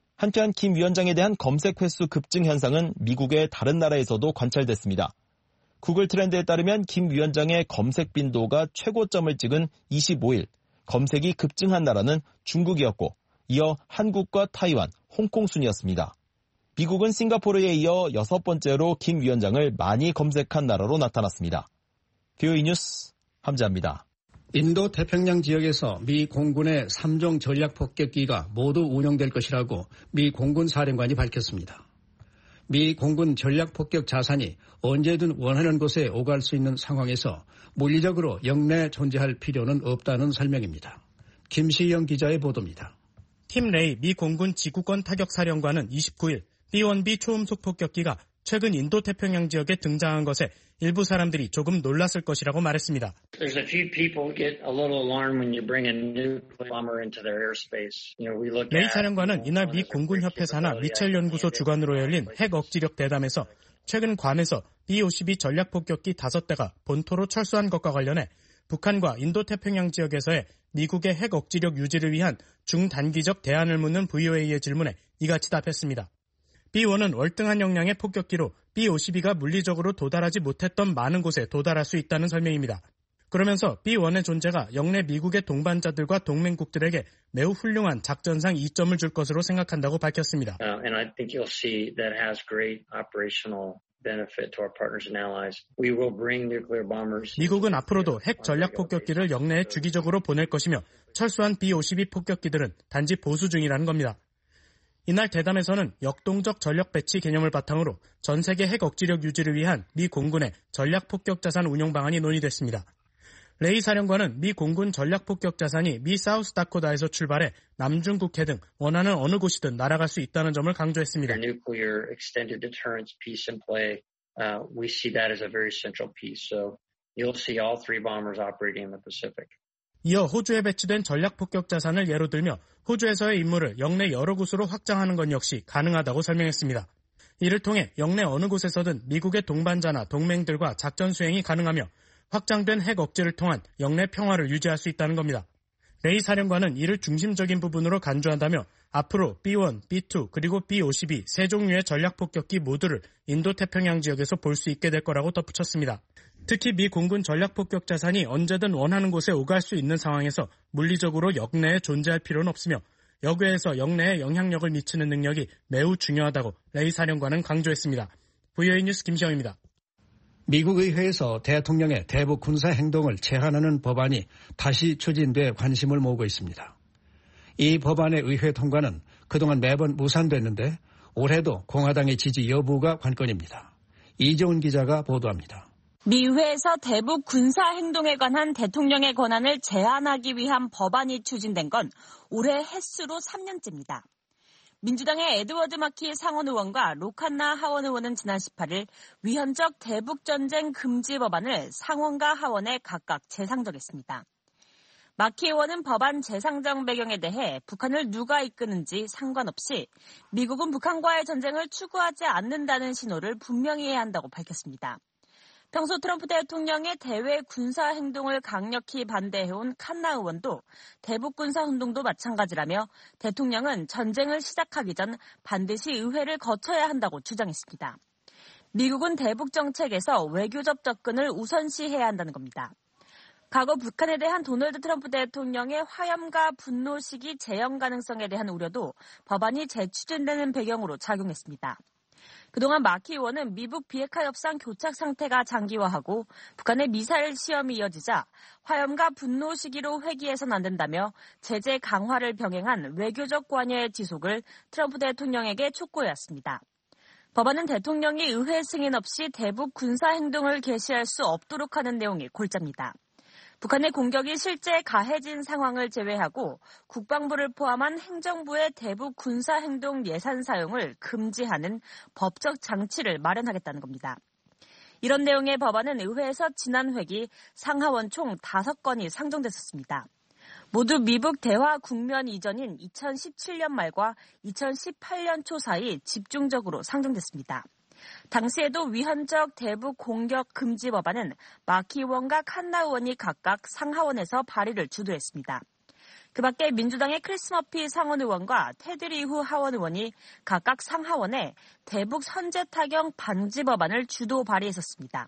한편 김 위원장에 대한 검색 횟수 급증 현상은 미국의 다른 나라에서도 관찰됐습니다. 구글 트렌드에 따르면 김 위원장의 검색 빈도가 최고점을 찍은 이십오일, 검색이 급증한 나라는 중국이었고 이어 한국과 타이완, 홍콩 순이었습니다. 미국은 싱가포르에 이어 여섯 번째로 김 위원장을 많이 검색한 나라로 나타났습니다. 비오이 뉴스 함재합니다. 인도 태평양 지역에서 미 공군의 삼 종 전략 폭격기가 모두 운용될 것이라고 미 공군 사령관이 밝혔습니다. 미 공군 전략 폭격 자산이 언제든 원하는 곳에 오갈 수 있는 상황에서 물리적으로 영내 존재할 필요는 없다는 설명입니다. 김시영 기자의 보도입니다. 팀 레이 미 공군 지구권 타격 사령관은 이십구일 비 원 비 초음속 폭격기가 최근 인도 태평양 지역에 등장한 것에 일부 사람들이 조금 놀랐을 것이라고 말했습니다. There's a few people get a little alarmed when you bring a nuclear bomber into their airspace. You know, we look at 레이 사령관은 이날 미 공군협회사나 미첼 연구소 주관으로 열린 핵 억지력 대담에서 최근 괌에서 비 오십이 전략 폭격기 다섯 대가 본토로 철수한 것과 관련해 북한과 인도태평양 지역에서의 미국의 핵 억지력 유지를 위한 중단기적 대안을 묻는 브이오에이의 질문에 이같이 답했습니다. 비 원은 월등한 역량의 폭격기로 비 오십이가 물리적으로 도달하지 못했던 많은 곳에 도달할 수 있다는 설명입니다. 그러면서 비 원의 존재가 영내 미국의 동반자들과 동맹국들에게 매우 훌륭한 작전상 이점을 줄 것으로 생각한다고 밝혔습니다. Uh, and I think you'll see that has great operational benefit to our partners and allies. We will bring nuclear bombers. 미국은 앞으로도 핵 전략 폭격기를 영내에 주기적으로 보낼 것이며 철수한 비 오십이 폭격기들은 단지 보수 중이라는 겁니다. 이날 대담에서는 역동적 전력 배치 개념을 바탕으로 전 세계 핵 억지력 유지를 위한 미 공군의 전략 폭격 자산 운용 방안이 논의됐습니다. 레이 사령관은 미 공군 전략 폭격 자산이 미 사우스다코다에서 출발해 남중국해 등 원하는 어느 곳이든 날아갈 수 있다는 점을 강조했습니다. Nuclear extended deterrence piece in play, uh, we see that as a very central piece. So you'll see all three bombers operating in the Pacific. 이어 호주에 배치된 전략 폭격 자산을 예로 들며 호주에서의 임무를 영내 여러 곳으로 확장하는 것 역시 가능하다고 설명했습니다. 이를 통해 영내 어느 곳에서든 미국의 동반자나 동맹들과 작전 수행이 가능하며 확장된 핵 억제를 통한 영내 평화를 유지할 수 있다는 겁니다. 레이 사령관은 이를 중심적인 부분으로 간주한다며 앞으로 비 원, 비 투 그리고 비 오십이 세 종류의 전략 폭격기 모두를 인도태평양 지역에서 볼 수 있게 될 거라고 덧붙였습니다. 특히 미 공군 전략 폭격 자산이 언제든 원하는 곳에 오갈 수 있는 상황에서 물리적으로 역내에 존재할 필요는 없으며 역외에서 영내에 영향력을 미치는 능력이 매우 중요하다고 레이 사령관은 강조했습니다. 브이오에이 뉴스 김시영입니다. 미국 의회에서 대통령의 대북 군사 행동을 제한하는 법안이 다시 추진돼 관심을 모으고 있습니다. 이 법안의 의회 통과는 그동안 매번 무산됐는데 올해도 공화당의 지지 여부가 관건입니다. 이재훈 기자가 보도합니다. 미 의회에서 대북 군사 행동에 관한 대통령의 권한을 제한하기 위한 법안이 추진된 건 올해 햇수로 삼 년째입니다. 민주당의 에드워드 마키 상원 의원과 로칸나 하원 의원은 지난 십팔 일 위헌적 대북전쟁 금지 법안을 상원과 하원에 각각 재상정했습니다. 마키 의원은 법안 재상정 배경에 대해 북한을 누가 이끄는지 상관없이 미국은 북한과의 전쟁을 추구하지 않는다는 신호를 분명히 해야 한다고 밝혔습니다. 평소 트럼프 대통령의 대외 군사 행동을 강력히 반대해온 칸나 의원도 대북 군사 운동도 마찬가지라며 대통령은 전쟁을 시작하기 전 반드시 의회를 거쳐야 한다고 주장했습니다. 미국은 대북 정책에서 외교적 접근을 우선시해야 한다는 겁니다. 과거 북한에 대한 도널드 트럼프 대통령의 화염과 분노 시기 재현 가능성에 대한 우려도 법안이 재추진되는 배경으로 작용했습니다. 그동안 마키 의원은 미북 비핵화 협상 교착 상태가 장기화하고 북한의 미사일 시험이 이어지자 화염과 분노 시기로 회귀해서는 안 된다며 제재 강화를 병행한 외교적 관여의 지속을 트럼프 대통령에게 촉구해왔습니다. 법안은 대통령이 의회 승인 없이 대북 군사 행동을 개시할 수 없도록 하는 내용이 골자입니다. 북한의 공격이 실제 가해진 상황을 제외하고 국방부를 포함한 행정부의 대북 군사행동 예산 사용을 금지하는 법적 장치를 마련하겠다는 겁니다. 이런 내용의 법안은 의회에서 지난 회기 상하원 총 다섯 건이 상정됐었습니다. 모두 미북 대화 국면 이전인 이천십칠 년 말과 이천십팔 년 초 사이 집중적으로 상정됐습니다. 당시에도 위헌적 대북 공격 금지 법안은 마키 의원과 칸나 의원이 각각 상하원에서 발의를 주도했습니다. 그 밖에 민주당의 크리스 머피 상원 의원과 테드 리후 하원 의원이 각각 상하원에 대북 선제 타격 방지 법안을 주도 발의했었습니다.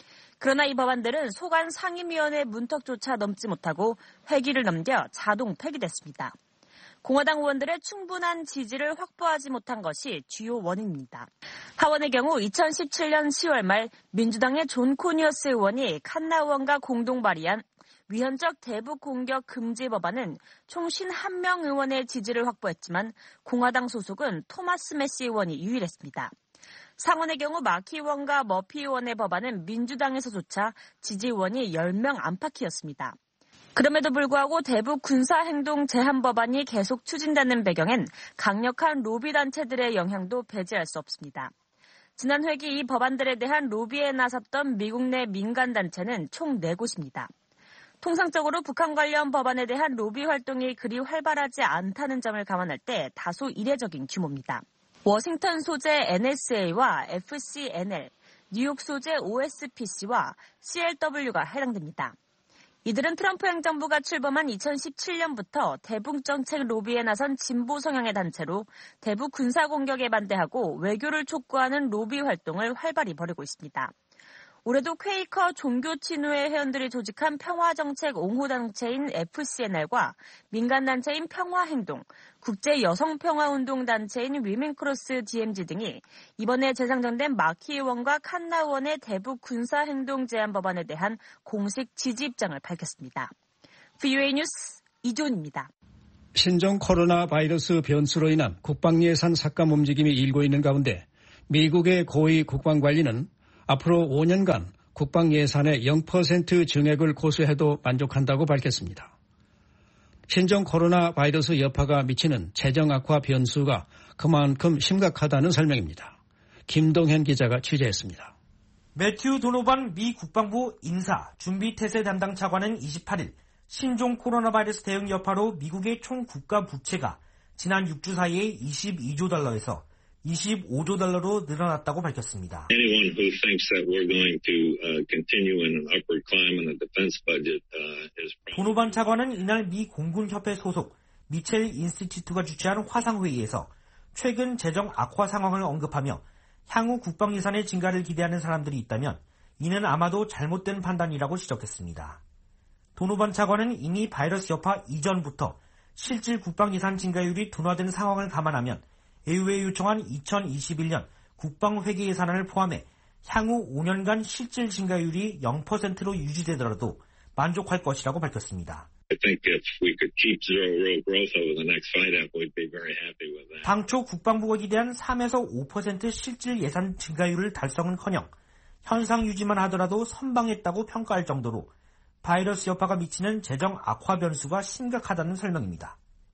그러나 이 법안들은 소관 상임위원회 문턱조차 넘지 못하고 회기를 넘겨 자동 폐기됐습니다. 공화당 의원들의 충분한 지지를 확보하지 못한 것이 주요 원인입니다. 하원의 경우 이천십칠 년 시월 말 민주당의 존 코니어스 의원이 칸나 의원과 공동 발의한 위헌적 대북 공격 금지 법안은 총 오십일 명 의원의 지지를 확보했지만 공화당 소속은 토마스 메시 의원이 유일했습니다. 상원의 경우 마키 의원과 머피 의원의 법안은 민주당에서조차 지지 의원이 열 명 안팎이었습니다. 그럼에도 불구하고 대북 군사행동 제한 법안이 계속 추진되는 배경엔 강력한 로비 단체들의 영향도 배제할 수 없습니다. 지난 회기 이 법안들에 대한 로비에 나섰던 미국 내 민간 단체는 총 네 곳입니다. 통상적으로 북한 관련 법안에 대한 로비 활동이 그리 활발하지 않다는 점을 감안할 때 다소 이례적인 규모입니다. 워싱턴 소재 엔에스에이와 에프씨엔엘, 뉴욕 소재 오에스피씨와 씨엘더블유가 해당됩니다. 이들은 트럼프 행정부가 출범한 이천십칠 년부터 대북 정책 로비에 나선 진보 성향의 단체로 대북 군사 공격에 반대하고 외교를 촉구하는 로비 활동을 활발히 벌이고 있습니다. 올해도 퀘이커 종교 친노회 회원들이 조직한 평화정책 옹호단체인 에프씨엔엘과 민간단체인 평화행동, 국제여성평화운동단체인 위민크로스 디엠지 등이 이번에 재상정된 마키 의원과 칸나 의원의 대북 군사행동 제한 법안에 대한 공식 지지 입장을 밝혔습니다. 브이오에이 뉴스 이존입니다. 신종 코로나 바이러스 변수로 인한 국방예산 삭감 움직임이 일고 있는 가운데 미국의 고위 국방관리는 앞으로 오 년간 국방 예산의 영 퍼센트 증액을 고수해도 만족한다고 밝혔습니다. 신종 코로나 바이러스 여파가 미치는 재정 악화 변수가 그만큼 심각하다는 설명입니다. 김동현 기자가 취재했습니다. 매튜 도노반 미 국방부 인사 준비태세 담당 차관은 이십팔 일 신종 코로나 바이러스 대응 여파로 미국의 총 국가 부채가 지난 육 주 사이에 이십이조 달러에서 이십오조 달러로 늘어났다고 밝혔습니다. Anyone who thinks that we're going to uh, continue in an upward climb in the defense budget uh, is 도노반 차관은 이날 미 공군협회 소속 미첼 인스티튜트가 주최한 화상회의에서 최근 재정 악화 상황을 언급하며 향후 국방 예산의 증가를 기대하는 사람들이 있다면 이는 아마도 잘못된 판단이라고 지적했습니다. 도노반 차관은 이미 바이러스 여파 이전부터 실질 국방 예산 증가율이 둔화된 상황을 감안하면 에이유에 요청한 이천이십일 년 국방회계 예산안을 포함해 향후 오 년간 실질 증가율이 영 퍼센트로 유지되더라도 만족할 것이라고 밝혔습니다. 당초 국방부가 기대한 삼에서 오 퍼센트 실질 예산 증가율을 달성은커녕 현상 유지만 하더라도 선방했다고 평가할 정도로 바이러스 여파가 미치는 재정 악화 변수가 심각하다는 설명입니다.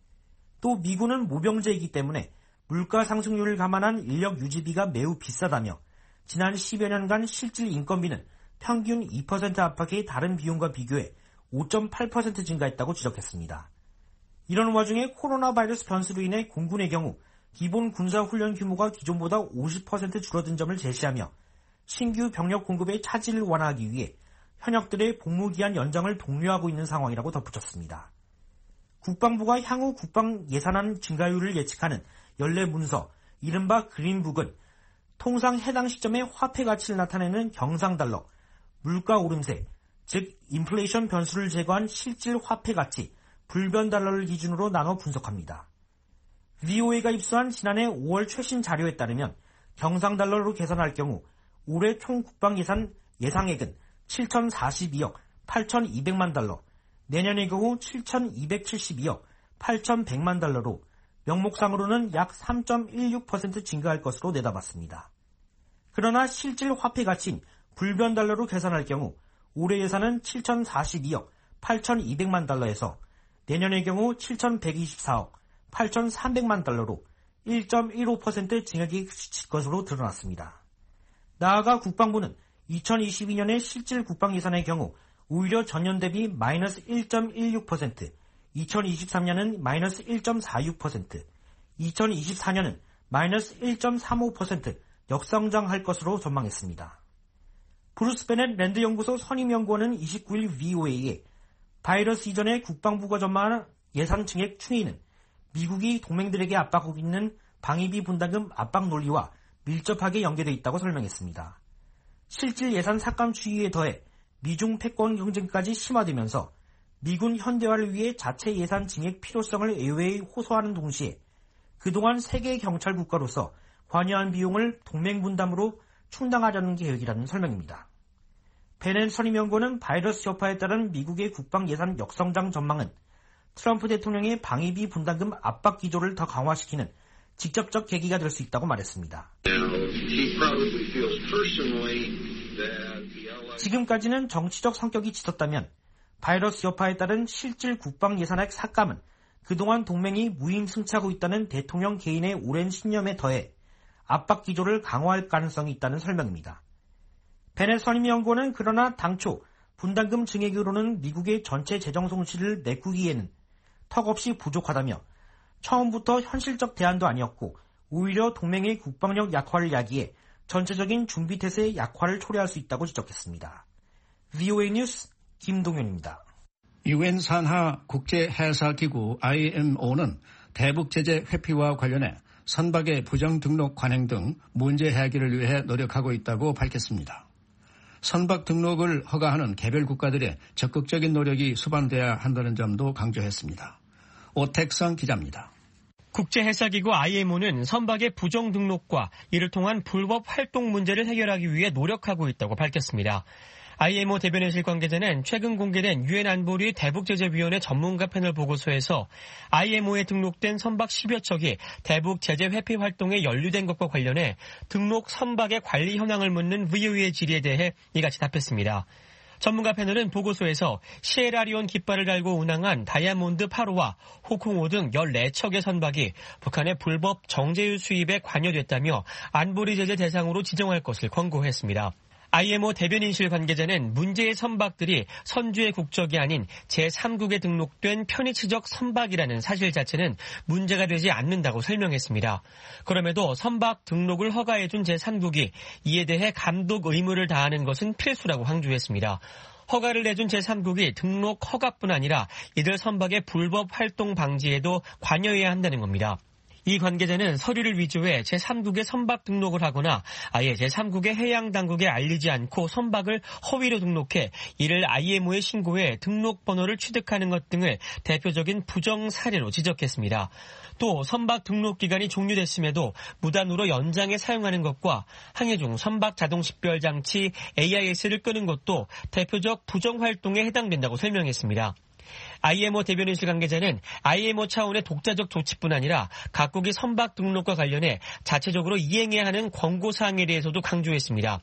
또 미군은 모병제이기 때문에 물가 상승률을 감안한 인력 유지비가 매우 비싸다며 지난 십여 년간 실질 인건비는 평균 이 퍼센트 안팎의 다른 비용과 비교해 오 점 팔 퍼센트 증가했다고 지적했습니다. 이런 와중에 코로나 바이러스 변수로 인해 공군의 경우 기본 군사훈련 규모가 기존보다 오십 퍼센트 줄어든 점을 제시하며 신규 병력 공급의 차질을 완화하기 위해 현역들의 복무기한 연장을 독려하고 있는 상황이라고 덧붙였습니다. 국방부가 향후 국방 예산안 증가율을 예측하는 연례 문서, 이른바 그린북은 통상 해당 시점의 화폐 가치를 나타내는 경상달러, 물가 오름세, 즉 인플레이션 변수를 제거한 실질 화폐 가치, 불변달러를 기준으로 나눠 분석합니다. 브이오에이가 입수한 지난해 오월 최신 자료에 따르면 경상달러로 계산할 경우 올해 총 국방 예산 예상액은 칠천사십이억 팔천이백만 달러, 내년의 경우 칠천이백칠십이억 팔천백만 달러로 명목상으로는 약 삼 점 일육 퍼센트 증가할 것으로 내다봤습니다. 그러나 실질 화폐 가치인 불변달러로 계산할 경우 올해 예산은 칠천사십이억 팔천이백만 달러에서 내년의 경우 칠천백이십사억 팔천삼백만 달러로 일 점 일오 퍼센트 증액이 그칠 것으로 드러났습니다. 나아가 국방부는 이천이십이 년의 실질 국방 예산의 경우 오히려 전년 대비 마이너스 일 점 일육 퍼센트, 이천이십삼 년은 마이너스 일 점 사육 퍼센트, 이천이십사 년은 마이너스 일 점 삼오 퍼센트 역성장할 것으로 전망했습니다. 브루스 베넷 랜드 연구소 선임연구원은 이십구 일 브이오에이에 바이러스 이전에 국방부가 전망하는 예산 증액 추이는 미국이 동맹들에게 압박하고 있는 방위비 분담금 압박 논리와 밀접하게 연계되어 있다고 설명했습니다. 실질 예산 삭감 추이에 더해 미중 패권 경쟁까지 심화되면서 미군 현대화를 위해 자체 예산 증액 필요성을 의회에 호소하는 동시에 그동안 세계 경찰 국가로서 관여한 비용을 동맹 분담으로 충당하려는 계획이라는 설명입니다. 베넷 선임연구원은 바이러스 여파에 따른 미국의 국방 예산 역성장 전망은 트럼프 대통령의 방위비 분담금 압박 기조를 더 강화시키는 직접적 계기가 될 수 있다고 말했습니다. 지금까지는 정치적 성격이 짙었다면 바이러스 여파에 따른 실질 국방 예산액 삭감은 그동안 동맹이 무임승차하고 있다는 대통령 개인의 오랜 신념에 더해 압박 기조를 강화할 가능성이 있다는 설명입니다. 베넷 선임연구원은 그러나 당초 분담금 증액으로는 미국의 전체 재정 손실을 메꾸기에는 턱없이 부족하다며 처음부터 현실적 대안도 아니었고 오히려 동맹의 국방력 약화를 야기해 전체적인 준비태세의 약화를 초래할 수 있다고 지적했습니다. 브이오에이 뉴스 김동현입니다. 유엔 산하 국제해사기구 아이엠오는 대북 제재 회피와 관련해 선박의 부정 등록 관행 등 문제 해결을 위해 노력하고 있다고 밝혔습니다. 선박 등록을 허가하는 개별 국가들의 적극적인 노력이 수반돼야 한다는 점도 강조했습니다. 오택성 기자입니다. 국제해사기구 아이엠오는 선박의 부정 등록과 이를 통한 불법 활동 문제를 해결하기 위해 노력하고 있다고 밝혔습니다. 아이엠오 대변인실 관계자는 최근 공개된 유엔 안보리 대북제재위원회 전문가 패널 보고서에서 아이엠오에 등록된 선박 십여 척이 대북 제재 회피 활동에 연루된 것과 관련해 등록 선박의 관리 현황을 묻는 브이오에이의 질의에 대해 이같이 답했습니다. 전문가 패널은 보고서에서 시에라리온 깃발을 달고 운항한 다이아몬드 팔 호와 호콩호 등 열네 척의 선박이 북한의 불법 정제유 수입에 관여됐다며 안보리 제재 대상으로 지정할 것을 권고했습니다. 아이엠오 대변인실 관계자는 문제의 선박들이 선주의 국적이 아닌 제삼국에 등록된 편의치적 선박이라는 사실 자체는 문제가 되지 않는다고 설명했습니다. 그럼에도 선박 등록을 허가해준 제삼국이 이에 대해 감독 의무를 다하는 것은 필수라고 강조했습니다. 허가를 내준 제삼국이 등록 허가뿐 아니라 이들 선박의 불법 활동 방지에도 관여해야 한다는 겁니다. 이 관계자는 서류를 위조해 제삼국의 선박 등록을 하거나 아예 제삼국의 해양당국에 알리지 않고 선박을 허위로 등록해 이를 아이엠오에 신고해 등록 번호를 취득하는 것 등을 대표적인 부정 사례로 지적했습니다. 또 선박 등록 기간이 종료됐음에도 무단으로 연장해 사용하는 것과 항해 중 선박 자동 식별 장치 에이아이에스를 끄는 것도 대표적 부정 활동에 해당된다고 설명했습니다. 아이엠오 대변인실 관계자는 아이엠오 차원의 독자적 조치뿐 아니라 각국이 선박 등록과 관련해 자체적으로 이행해야 하는 권고사항에 대해서도 강조했습니다.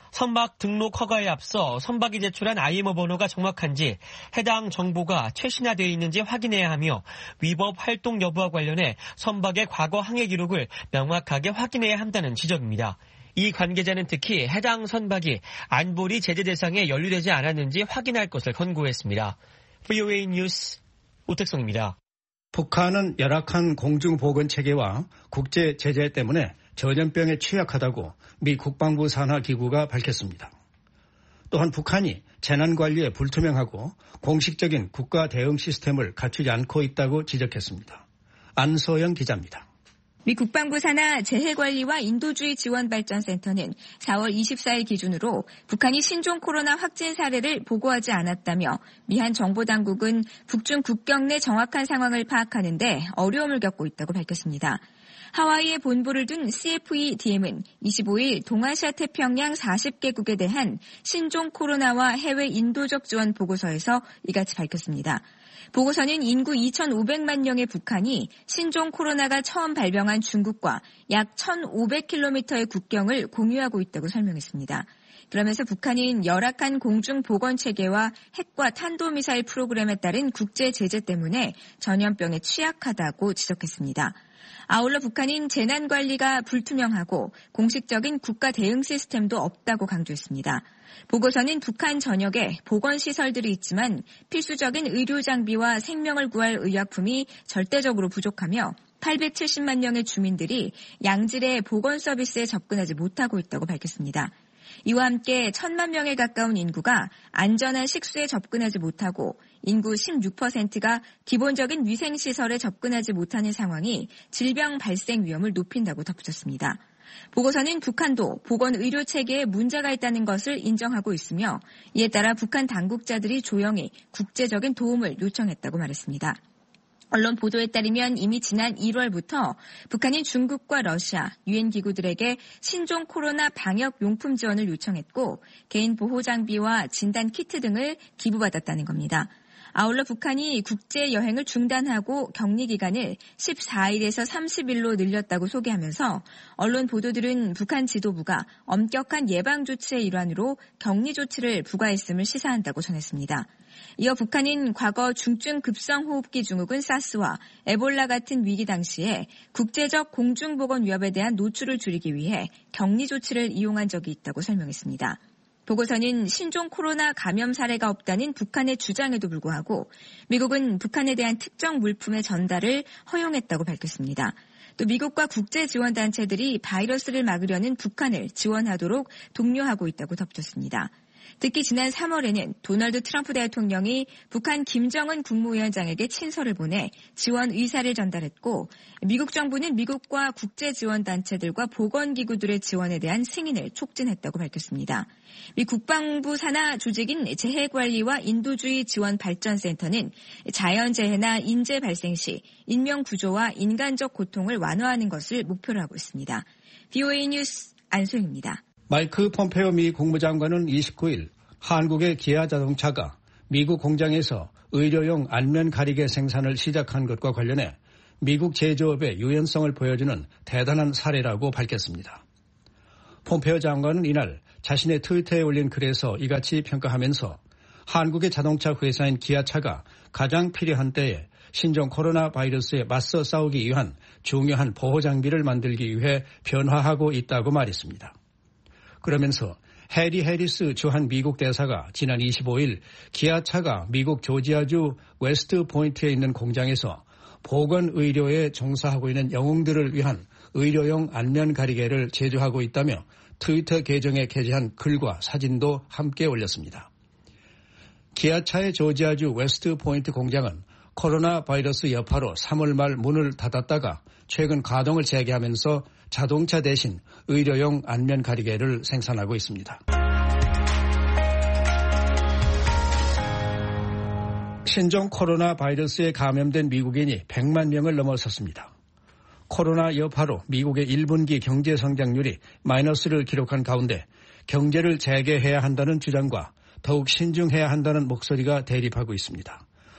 선박 등록 허가에 앞서 선박이 제출한 아이엠오 번호가 정확한지 해당 정보가 최신화되어 있는지 확인해야 하며 위법 활동 여부와 관련해 선박의 과거 항해 기록을 명확하게 확인해야 한다는 지적입니다. 이 관계자는 특히 해당 선박이 안보리 제재 대상에 연루되지 않았는지 확인할 것을 권고했습니다. 브이오에이 뉴스 오택성입니다. 북한은 열악한 공중보건체계와 국제 제재 때문에 전염병에 취약하다고 미 국방부 산하기구가 밝혔습니다. 또한 북한이 재난관리에 불투명하고 공식적인 국가 대응 시스템을 갖추지 않고 있다고 지적했습니다. 안소영 기자입니다. 미 국방부 산하 재해관리와 인도주의 지원발전센터는 사월 이십사일 기준으로 북한이 신종 코로나 확진 사례를 보고하지 않았다며 미 한 정보당국은 북중 국경 내 정확한 상황을 파악하는 데 어려움을 겪고 있다고 밝혔습니다. 하와이에 본부를 둔 씨에프이디엠은 이십오일 동아시아 태평양 사십 개국에 대한 신종 코로나와 해외 인도적 지원 보고서에서 이같이 밝혔습니다. 보고서는 인구 이천오백만 명의 북한이 신종 코로나가 처음 발병한 중국과 약 천오백 킬로미터의 국경을 공유하고 있다고 설명했습니다. 그러면서 북한은 열악한 공중보건체계와 핵과 탄도미사일 프로그램에 따른 국제 제재 때문에 전염병에 취약하다고 지적했습니다. 아울러 북한은 재난관리가 불투명하고 공식적인 국가 대응 시스템도 없다고 강조했습니다. 보고서는 북한 전역에 보건시설들이 있지만 필수적인 의료장비와 생명을 구할 의약품이 절대적으로 부족하며 팔백칠십만 명의 주민들이 양질의 보건 서비스에 접근하지 못하고 있다고 밝혔습니다. 이와 함께 천만 명에 가까운 인구가 안전한 식수에 접근하지 못하고 인구 십육 퍼센트가 기본적인 위생시설에 접근하지 못하는 상황이 질병 발생 위험을 높인다고 덧붙였습니다. 보고서는 북한도 보건의료체계에 문제가 있다는 것을 인정하고 있으며 이에 따라 북한 당국자들이 조용히 국제적인 도움을 요청했다고 말했습니다. 언론 보도에 따르면 이미 지난 일월부터 북한이 중국과 러시아, 유엔 기구들에게 신종 코로나 방역 용품 지원을 요청했고 개인 보호 장비와 진단 키트 등을 기부받았다는 겁니다. 아울러 북한이 국제 여행을 중단하고 격리 기간을 십사일에서 삼십일로 늘렸다고 소개하면서 언론 보도들은 북한 지도부가 엄격한 예방 조치의 일환으로 격리 조치를 부과했음을 시사한다고 전했습니다. 이어 북한은 과거 중증 급성호흡기 증후군 사스와 에볼라 같은 위기 당시에 국제적 공중보건 위협에 대한 노출을 줄이기 위해 격리 조치를 이용한 적이 있다고 설명했습니다. 보고서는 신종 코로나 감염 사례가 없다는 북한의 주장에도 불구하고 미국은 북한에 대한 특정 물품의 전달을 허용했다고 밝혔습니다. 또 미국과 국제지원단체들이 바이러스를 막으려는 북한을 지원하도록 독려하고 있다고 덧붙였습니다. 특히 지난 삼월에는 도널드 트럼프 대통령이 북한 김정은 국무위원장에게 친서를 보내 지원 의사를 전달했고 미국 정부는 미국과 국제지원단체들과 보건기구들의 지원에 대한 승인을 촉진했다고 밝혔습니다. 미 국방부 산하 조직인 재해관리와 인도주의 지원발전센터는 자연재해나 인재 발생 시 인명구조와 인간적 고통을 완화하는 것을 목표로 하고 있습니다. 비오에이 뉴스 안소영입니다. 마이크 폼페오 미 국무장관은 이십구일 한국의 기아 자동차가 미국 공장에서 의료용 안면 가리개 생산을 시작한 것과 관련해 미국 제조업의 유연성을 보여주는 대단한 사례라고 밝혔습니다. 폼페오 장관은 이날 자신의 트위터에 올린 글에서 이같이 평가하면서 한국의 자동차 회사인 기아차가 가장 필요한 때에 신종 코로나 바이러스에 맞서 싸우기 위한 중요한 보호 장비를 만들기 위해 변화하고 있다고 말했습니다. 그러면서 해리 해리스 주한 미국 대사가 지난 이십오일 기아차가 미국 조지아주 웨스트 포인트에 있는 공장에서 보건의료에 종사하고 있는 영웅들을 위한 의료용 안면 가리개를 제조하고 있다며 트위터 계정에 게재한 글과 사진도 함께 올렸습니다. 기아차의 조지아주 웨스트 포인트 공장은 코로나 바이러스 여파로 삼월 말 문을 닫았다가 최근 가동을 재개하면서 자동차 대신 의료용 안면 가리개를 생산하고 있습니다. 신종 코로나 바이러스에 감염된 미국인이 백만 명을 넘어섰습니다. 코로나 여파로 미국의 일 분기 경제 성장률이 마이너스를 기록한 가운데 경제를 재개해야 한다는 주장과 더욱 신중해야 한다는 목소리가 대립하고 있습니다.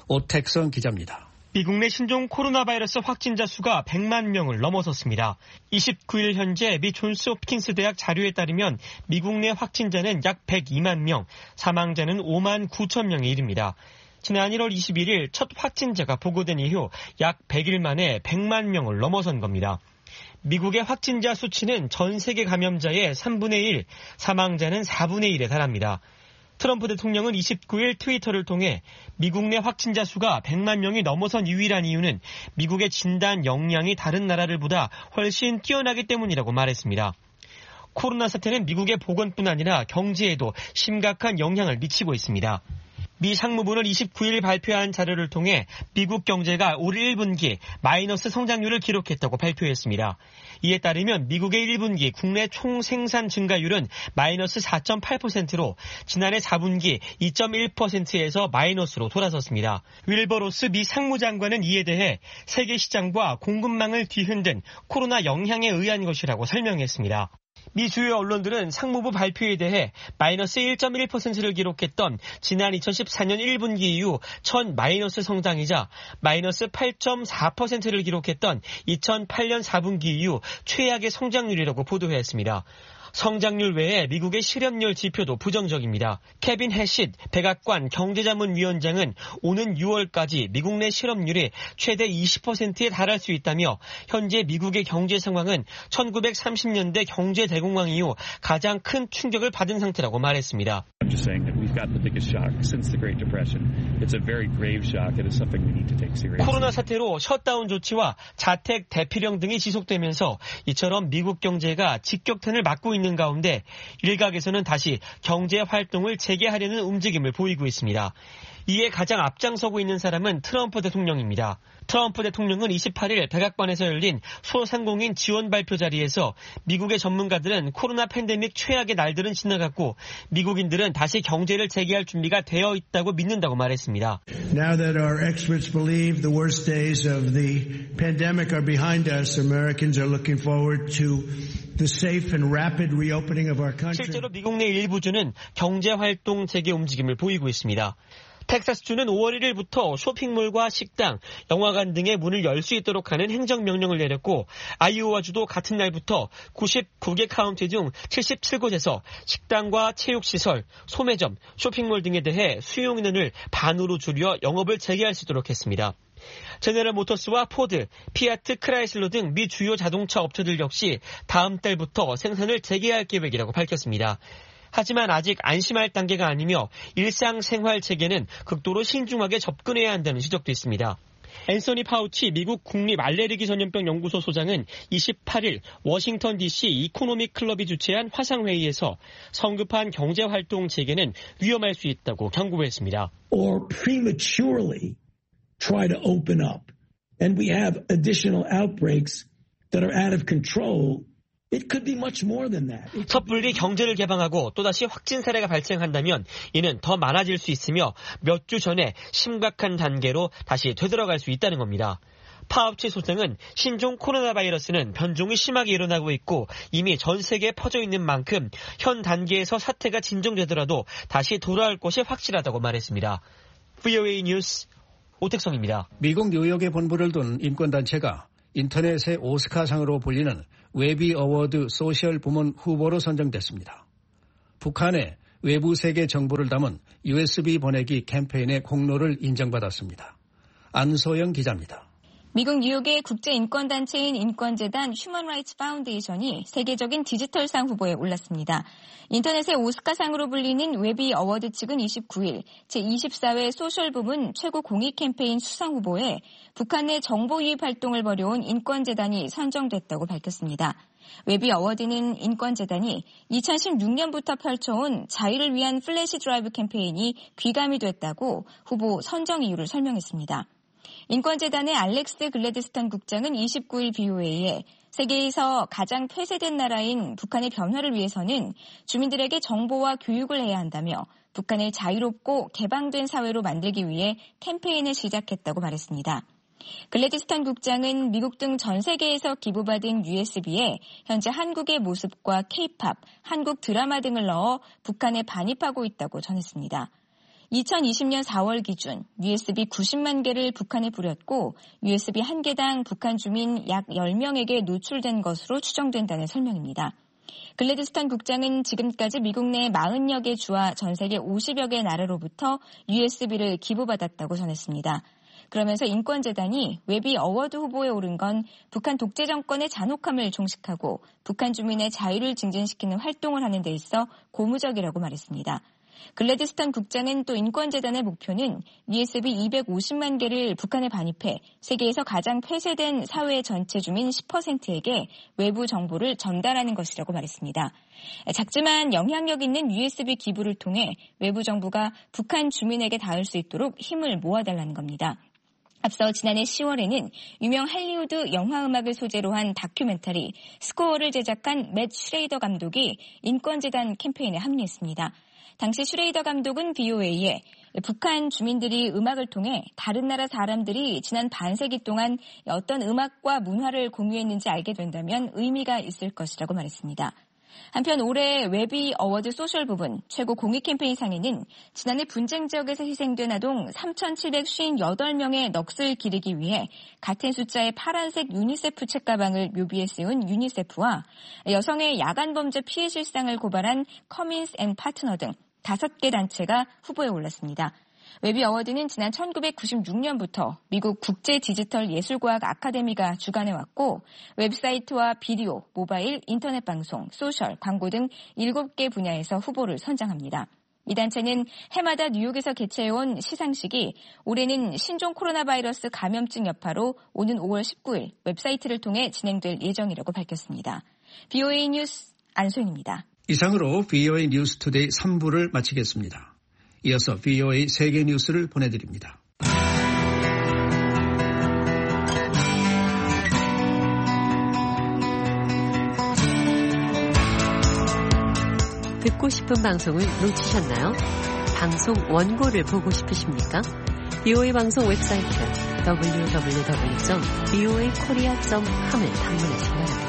오택성 기자입니다. 미국 내 신종 코로나 바이러스 확진자 수가 백만 명을 넘어섰습니다. 이십구일 현재 미 존스 홉킨스 대학 자료에 따르면 미국 내 확진자는 약 백이만 명, 사망자는 오만 구천 명에 이릅니다. 지난 일월 이십일일 첫 확진자가 보고된 이후 약 백 일 만에 백만 명을 넘어선 겁니다. 미국의 확진자 수치는 전 세계 감염자의 삼분의 일, 사망자는 사분의 일에 달합니다. 트럼프 대통령은 이십구일 트위터를 통해 미국 내 확진자 수가 백만 명이 넘어선 유일한 이유는 미국의 진단 역량이 다른 나라들보다 훨씬 뛰어나기 때문이라고 말했습니다. 코로나 사태는 미국의 보건뿐 아니라 경제에도 심각한 영향을 미치고 있습니다. 미 상무부는 이십구일 발표한 자료를 통해 미국 경제가 올 일 분기 마이너스 성장률을 기록했다고 발표했습니다. 이에 따르면 미국의 일 분기 국내 총생산 증가율은 마이너스 사 점 팔 퍼센트로 지난해 사 분기 이 점 일 퍼센트에서 마이너스로 돌아섰습니다. 윌버 로스 미 상무장관은 이에 대해 세계 시장과 공급망을 뒤흔든 코로나 영향에 의한 것이라고 설명했습니다. 미 주요 언론들은 상무부 발표에 대해 마이너스 일 점 일 퍼센트를 기록했던 지난 이천십사년 일 분기 이후 첫 마이너스 성장이자 마이너스 팔 점 사 퍼센트를 기록했던 이천팔년 사 분기 이후 최악의 성장률이라고 보도했습니다. 성장률 외에 미국의 실업률 지표도 부정적입니다. 케빈 해싯 백악관 경제자문위원장은 오는 유월까지 미국 내 실업률이 최대 이십 퍼센트에 달할 수 있다며 현재 미국의 경제 상황은 천구백삼십년대 경제 대공황 이후 가장 큰 충격을 받은 상태라고 말했습니다. I'm just saying that we've got the biggest shock since the Great Depression. It's a very grave shock. It is something we need to take seriously. 코로나 사태로 셧다운 조치와 자택 대피령 등이 지속되면서 이처럼 미국 경제가 직격탄을 맞고 있는 가운데 일각에서는 다시 경제 활동을 재개하려는 움직임을 보이고 있습니다. 이에 가장 앞장서고 있는 사람은 트럼프 대통령입니다. 트럼프 대통령은 이십팔일 백악관에서 열린 소상공인 지원 발표 자리에서 미국의 전문가들은 코로나 팬데믹 최악의 날들은 지나갔고 미국인들은 다시 경제를 재개할 준비가 되어 있다고 믿는다고 말했습니다. Now that our experts believe the worst days of the pandemic are behind us, Americans are looking forward to the safe and rapid reopening of our country. 실제로 미국 내 일부 주는 경제 활동 재개 움직임을 보이고 있습니다. 텍사스주는 오월 일일부터 쇼핑몰과 식당, 영화관 등의 문을 열 수 있도록 하는 행정명령을 내렸고 아이오와주도 같은 날부터 구십구 개 카운티 중 칠십칠 곳에서 식당과 체육시설, 소매점, 쇼핑몰 등에 대해 수용인원을 반으로 줄여 영업을 재개할 수 있도록 했습니다. 제네럴 모터스와 포드, 피아트, 크라이슬러 등 미 주요 자동차 업체들 역시 다음 달부터 생산을 재개할 계획이라고 밝혔습니다. 하지만 아직 안심할 단계가 아니며 일상생활 체계는 극도로 신중하게 접근해야 한다는 지적도 있습니다. 앤서니 파우치 미국 국립 알레르기 전염병 연구소 소장은 이십팔 일 워싱턴 디씨 이코노믹 클럽이 주최한 화상회의에서 성급한 경제활동 재개는 위험할 수 있다고 경고했습니다. Or prematurely try to open up and we have additional outbreaks that are out of control. It could be much more than that. 섣불리 경제를 개방하고 또다시 확진 사례가 발생한다면 이는 더 많아질 수 있으며 몇 주 전에 심각한 단계로 다시 되돌아갈 수 있다는 겁니다. 파우치 소장은 신종 코로나 바이러스는 변종이 심하게 일어나고 있고 이미 전 세계에 퍼져 있는 만큼 현 단계에서 사태가 진정되더라도 다시 돌아올 것이 확실하다고 말했습니다. 브이오에이 뉴스 오택성입니다. 미국 뉴욕에 본부를 둔 인권단체가 인터넷의 오스카상으로 불리는 웨비 어워드 소셜 부문 후보로 선정됐습니다. 북한의 외부 세계 정보를 담은 유에스비 보내기 캠페인의 공로를 인정받았습니다. 안소영 기자입니다. 미국 뉴욕의 국제인권단체인 인권재단 휴먼 라이츠 파운데이션이 세계적인 디지털상 후보에 올랐습니다. 인터넷의 오스카상으로 불리는 웨비 어워드 측은 이십구 일 제이십사 회 소셜 부문 최고 공익 캠페인 수상 후보에 북한 내 정보 유입 활동을 벌여온 인권재단이 선정됐다고 밝혔습니다. 웨비 어워드는 인권재단이 이천십육 년부터 펼쳐온 자유를 위한 플래시 드라이브 캠페인이 귀감이 됐다고 후보 선정 이유를 설명했습니다. 인권재단의 알렉스 글래드스턴 국장은 이십구 일 브이오에이에 세계에서 가장 폐쇄된 나라인 북한의 변화를 위해서는 주민들에게 정보와 교육을 해야 한다며 북한을 자유롭고 개방된 사회로 만들기 위해 캠페인을 시작했다고 말했습니다. 글래드스턴 국장은 미국 등 전 세계에서 기부받은 유에스비에 현재 한국의 모습과 케이팝, 한국 드라마 등을 넣어 북한에 반입하고 있다고 전했습니다. 이천이십 년 사월 기준 유에스비 구십만 개를 북한에 뿌렸고 유에스비 한 개당 북한 주민 약 열 명에게 노출된 것으로 추정된다는 설명입니다. 글래드스턴 국장은 지금까지 미국 내 사십여 개 주와 전 세계 오십여 개 나라로부터 유에스비를 기부받았다고 전했습니다. 그러면서 인권재단이 웨비 어워드 후보에 오른 건 북한 독재 정권의 잔혹함을 종식하고 북한 주민의 자유를 증진시키는 활동을 하는 데 있어 고무적이라고 말했습니다. 글래드스턴 국장은 또 인권재단의 목표는 유에스비 이백오십만 개를 북한에 반입해 세계에서 가장 폐쇄된 사회 전체 주민 십 퍼센트에게 외부 정보를 전달하는 것이라고 말했습니다. 작지만 영향력 있는 유에스비 기부를 통해 외부 정부가 북한 주민에게 닿을 수 있도록 힘을 모아달라는 겁니다. 앞서 지난해 시월에는 유명 할리우드 영화음악을 소재로 한 다큐멘터리 스코어를 제작한 맷 슈레이더 감독이 인권재단 캠페인에 합류했습니다. 당시 슈레이더 감독은 브이오에이에 북한 주민들이 음악을 통해 다른 나라 사람들이 지난 반세기 동안 어떤 음악과 문화를 공유했는지 알게 된다면 의미가 있을 것이라고 말했습니다. 한편 올해 웨비 어워드 소셜 부분 최고 공익 캠페인 상에는 지난해 분쟁 지역에서 희생된 아동 삼천칠백오십팔 명의 넋을 기리기 위해 같은 숫자의 파란색 유니세프 책가방을 묘비에 씌운 유니세프와 여성의 야간 범죄 피해 실상을 고발한 커민스 앤 파트너 등 다섯 개 단체가 후보에 올랐습니다. 웨비 어워드는 지난 천구백구십육 년부터 미국 국제 디지털 예술과학 아카데미가 주관해왔고 웹사이트와 비디오, 모바일, 인터넷 방송, 소셜, 광고 등 일곱 개 분야에서 후보를 선정합니다. 이 단체는 해마다 뉴욕에서 개최해온 시상식이 올해는 신종 코로나 바이러스 감염증 여파로 오는 오월 십구일 웹사이트를 통해 진행될 예정이라고 밝혔습니다. 브이오에이 뉴스 안소연입니다. 이상으로 브이오에이 뉴스 투데이 삼 부를 마치겠습니다. 이어서 브이오에이 세계 뉴스를 보내드립니다. 듣고 싶은 방송을 놓치셨나요? 방송 원고를 보고 싶으십니까? 브이오에이 방송 웹사이트 더블유 더블유 더블유 점 브이오에이 코리아 점 컴을 방문하시기 바랍니다.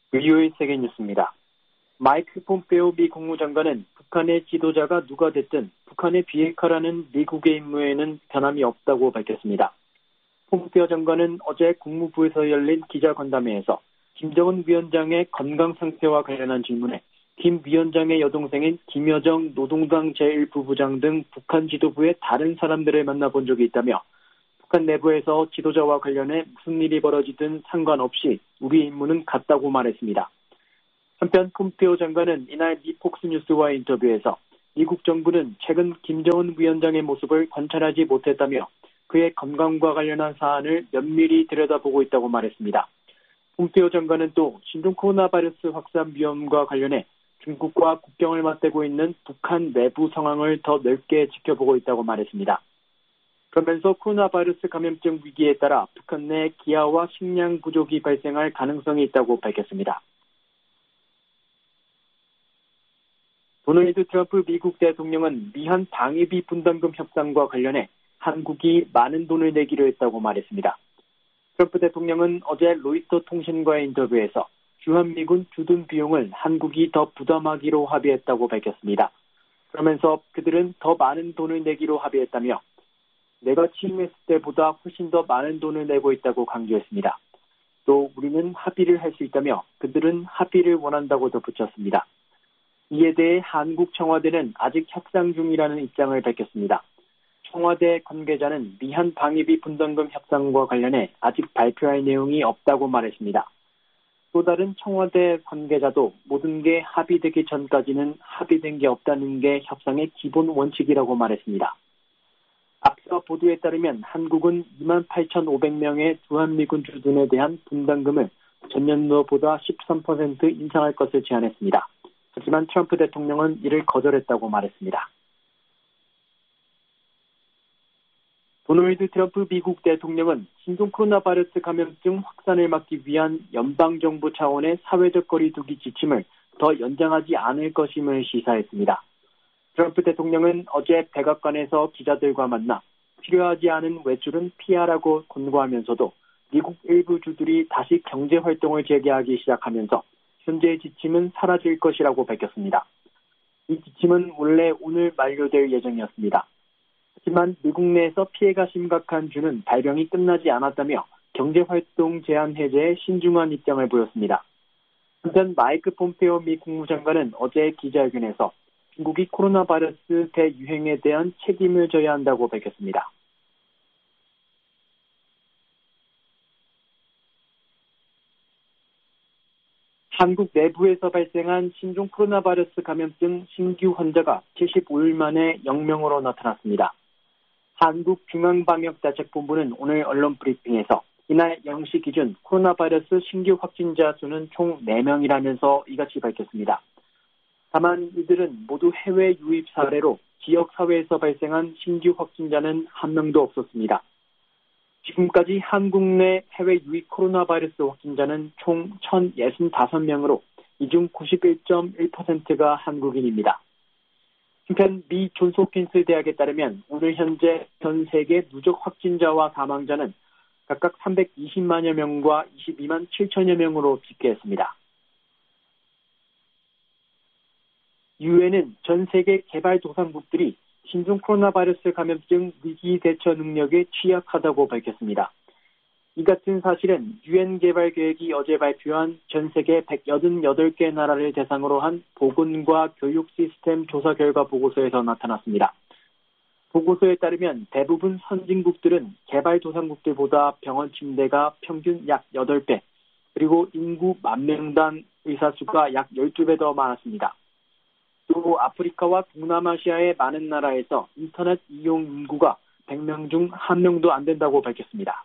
브이오에이 세계뉴스입니다. 마이크 폼페오 미 국무장관은 북한의 지도자가 누가 됐든 북한의 비핵화라는 미국의 임무에는 변함이 없다고 밝혔습니다. 폼페오 장관은 어제 국무부에서 열린 기자간담회에서 김정은 위원장의 건강 상태와 관련한 질문에 김 위원장의 여동생인 김여정 노동당 제일 부부장 등 북한 지도부의 다른 사람들을 만나본 적이 있다며 북한 내부에서 지도자와 관련해 무슨 일이 벌어지든 상관없이 우리 임무는 같다고 말했습니다. 한편 폼페오 장관은 이날 미 폭스뉴스와의 인터뷰에서 미국 정부는 최근 김정은 위원장의 모습을 관찰하지 못했다며 그의 건강과 관련한 사안을 면밀히 들여다보고 있다고 말했습니다. 폼페오 장관은 또 신종 코로나 바이러스 확산 위험과 관련해 중국과 국경을 맞대고 있는 북한 내부 상황을 더 넓게 지켜보고 있다고 말했습니다. 그러면서 코로나 바이러스 감염증 위기에 따라 북한 내 기아와 식량 부족이 발생할 가능성이 있다고 밝혔습니다. 도널드 트럼프 미국 대통령은 미한 방위비 분담금 협상과 관련해 한국이 많은 돈을 내기로 했다고 말했습니다. 트럼프 대통령은 어제 로이터 통신과의 인터뷰에서 주한미군 주둔 비용을 한국이 더 부담하기로 합의했다고 밝혔습니다. 그러면서 그들은 더 많은 돈을 내기로 합의했다며 내가 취임했을 때보다 훨씬 더 많은 돈을 내고 있다고 강조했습니다. 또 우리는 합의를 할 수 있다며 그들은 합의를 원한다고 덧붙였습니다. 이에 대해 한국 청와대는 아직 협상 중이라는 입장을 밝혔습니다. 청와대 관계자는 미한 방위비 분담금 협상과 관련해 아직 발표할 내용이 없다고 말했습니다. 또 다른 청와대 관계자도 모든 게 합의되기 전까지는 합의된 게 없다는 게 협상의 기본 원칙이라고 말했습니다. 앞서 보도에 따르면 한국은 이만 팔천오백 명의 주한미군 주둔에 대한 분담금을 전년도보다 십삼 퍼센트 인상할 것을 제안했습니다. 하지만 트럼프 대통령은 이를 거절했다고 말했습니다. 도널드 트럼프 미국 대통령은 신종 코로나 바이러스 감염증 확산을 막기 위한 연방정부 차원의 사회적 거리두기 지침을 더 연장하지 않을 것임을 시사했습니다. 트럼프 대통령은 어제 백악관에서 기자들과 만나 필요하지 않은 외출은 피하라고 권고하면서도 미국 일부 주들이 다시 경제활동을 재개하기 시작하면서 현재의 지침은 사라질 것이라고 밝혔습니다. 이 지침은 원래 오늘 만료될 예정이었습니다. 하지만 미국 내에서 피해가 심각한 주는 발병이 끝나지 않았다며 경제활동 제한 해제에 신중한 입장을 보였습니다. 한편 마이크 폼페오 미 국무장관은 어제 기자회견에서 중국이 코로나 바이러스 대유행에 대한 책임을 져야 한다고 밝혔습니다. 한국 내부에서 발생한 신종 코로나 바이러스 감염증 신규 환자가 칠십오 일 만에 영 명으로 나타났습니다. 한국중앙방역대책본부는 오늘 언론 브리핑에서 이날 영 시 기준 코로나 바이러스 신규 확진자 수는 총 네 명이라면서 이같이 밝혔습니다. 다만 이들은 모두 해외 유입 사례로 지역사회에서 발생한 신규 확진자는 한 명도 없었습니다. 지금까지 한국 내 해외 유입 코로나 바이러스 확진자는 총 천육십오 명으로 이 중 구십일 점 일 퍼센트가 한국인입니다. 한편 미 존스홉킨스 대학에 따르면 오늘 현재 전 세계 누적 확진자와 사망자는 각각 삼백이십만여 명과 이십이만 칠천여 명으로 집계했습니다. 유엔은 전 세계 개발도상국들이 신종 코로나 바이러스 감염증 위기 대처 능력에 취약하다고 밝혔습니다. 이 같은 사실은 유엔 개발 계획이 어제 발표한 전 세계 백팔십팔 개 나라를 대상으로 한 보건과 교육 시스템 조사 결과 보고서에서 나타났습니다. 보고서에 따르면 대부분 선진국들은 개발도상국들보다 병원 침대가 평균 약 여덟 배, 그리고 인구 만 명당 의사 수가 약 열두 배 더 많았습니다. 또 아프리카와 동남아시아의 많은 나라에서 인터넷 이용 인구가 백 명 중 한 명도 안 된다고 밝혔습니다.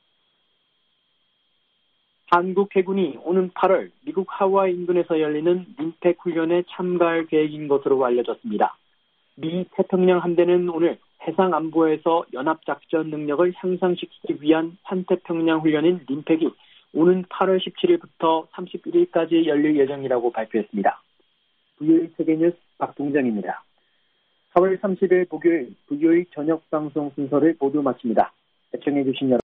한국 해군이 오는 팔월 미국 하와이 인근에서 열리는 림팩 훈련에 참가할 계획인 것으로 알려졌습니다. 미 태평양 함대는 오늘 해상 안보에서 연합작전 능력을 향상시키기 위한 환태평양 훈련인 림팩이 오는 팔월 십칠일부터 삼십일일까지 열릴 예정이라고 발표했습니다. 브이오에이 세계뉴스 박동정입니다. 사월 삼십일 목요일 브이오에이 저녁 방송 순서를 모두 마칩니다. 시청해주신 여러분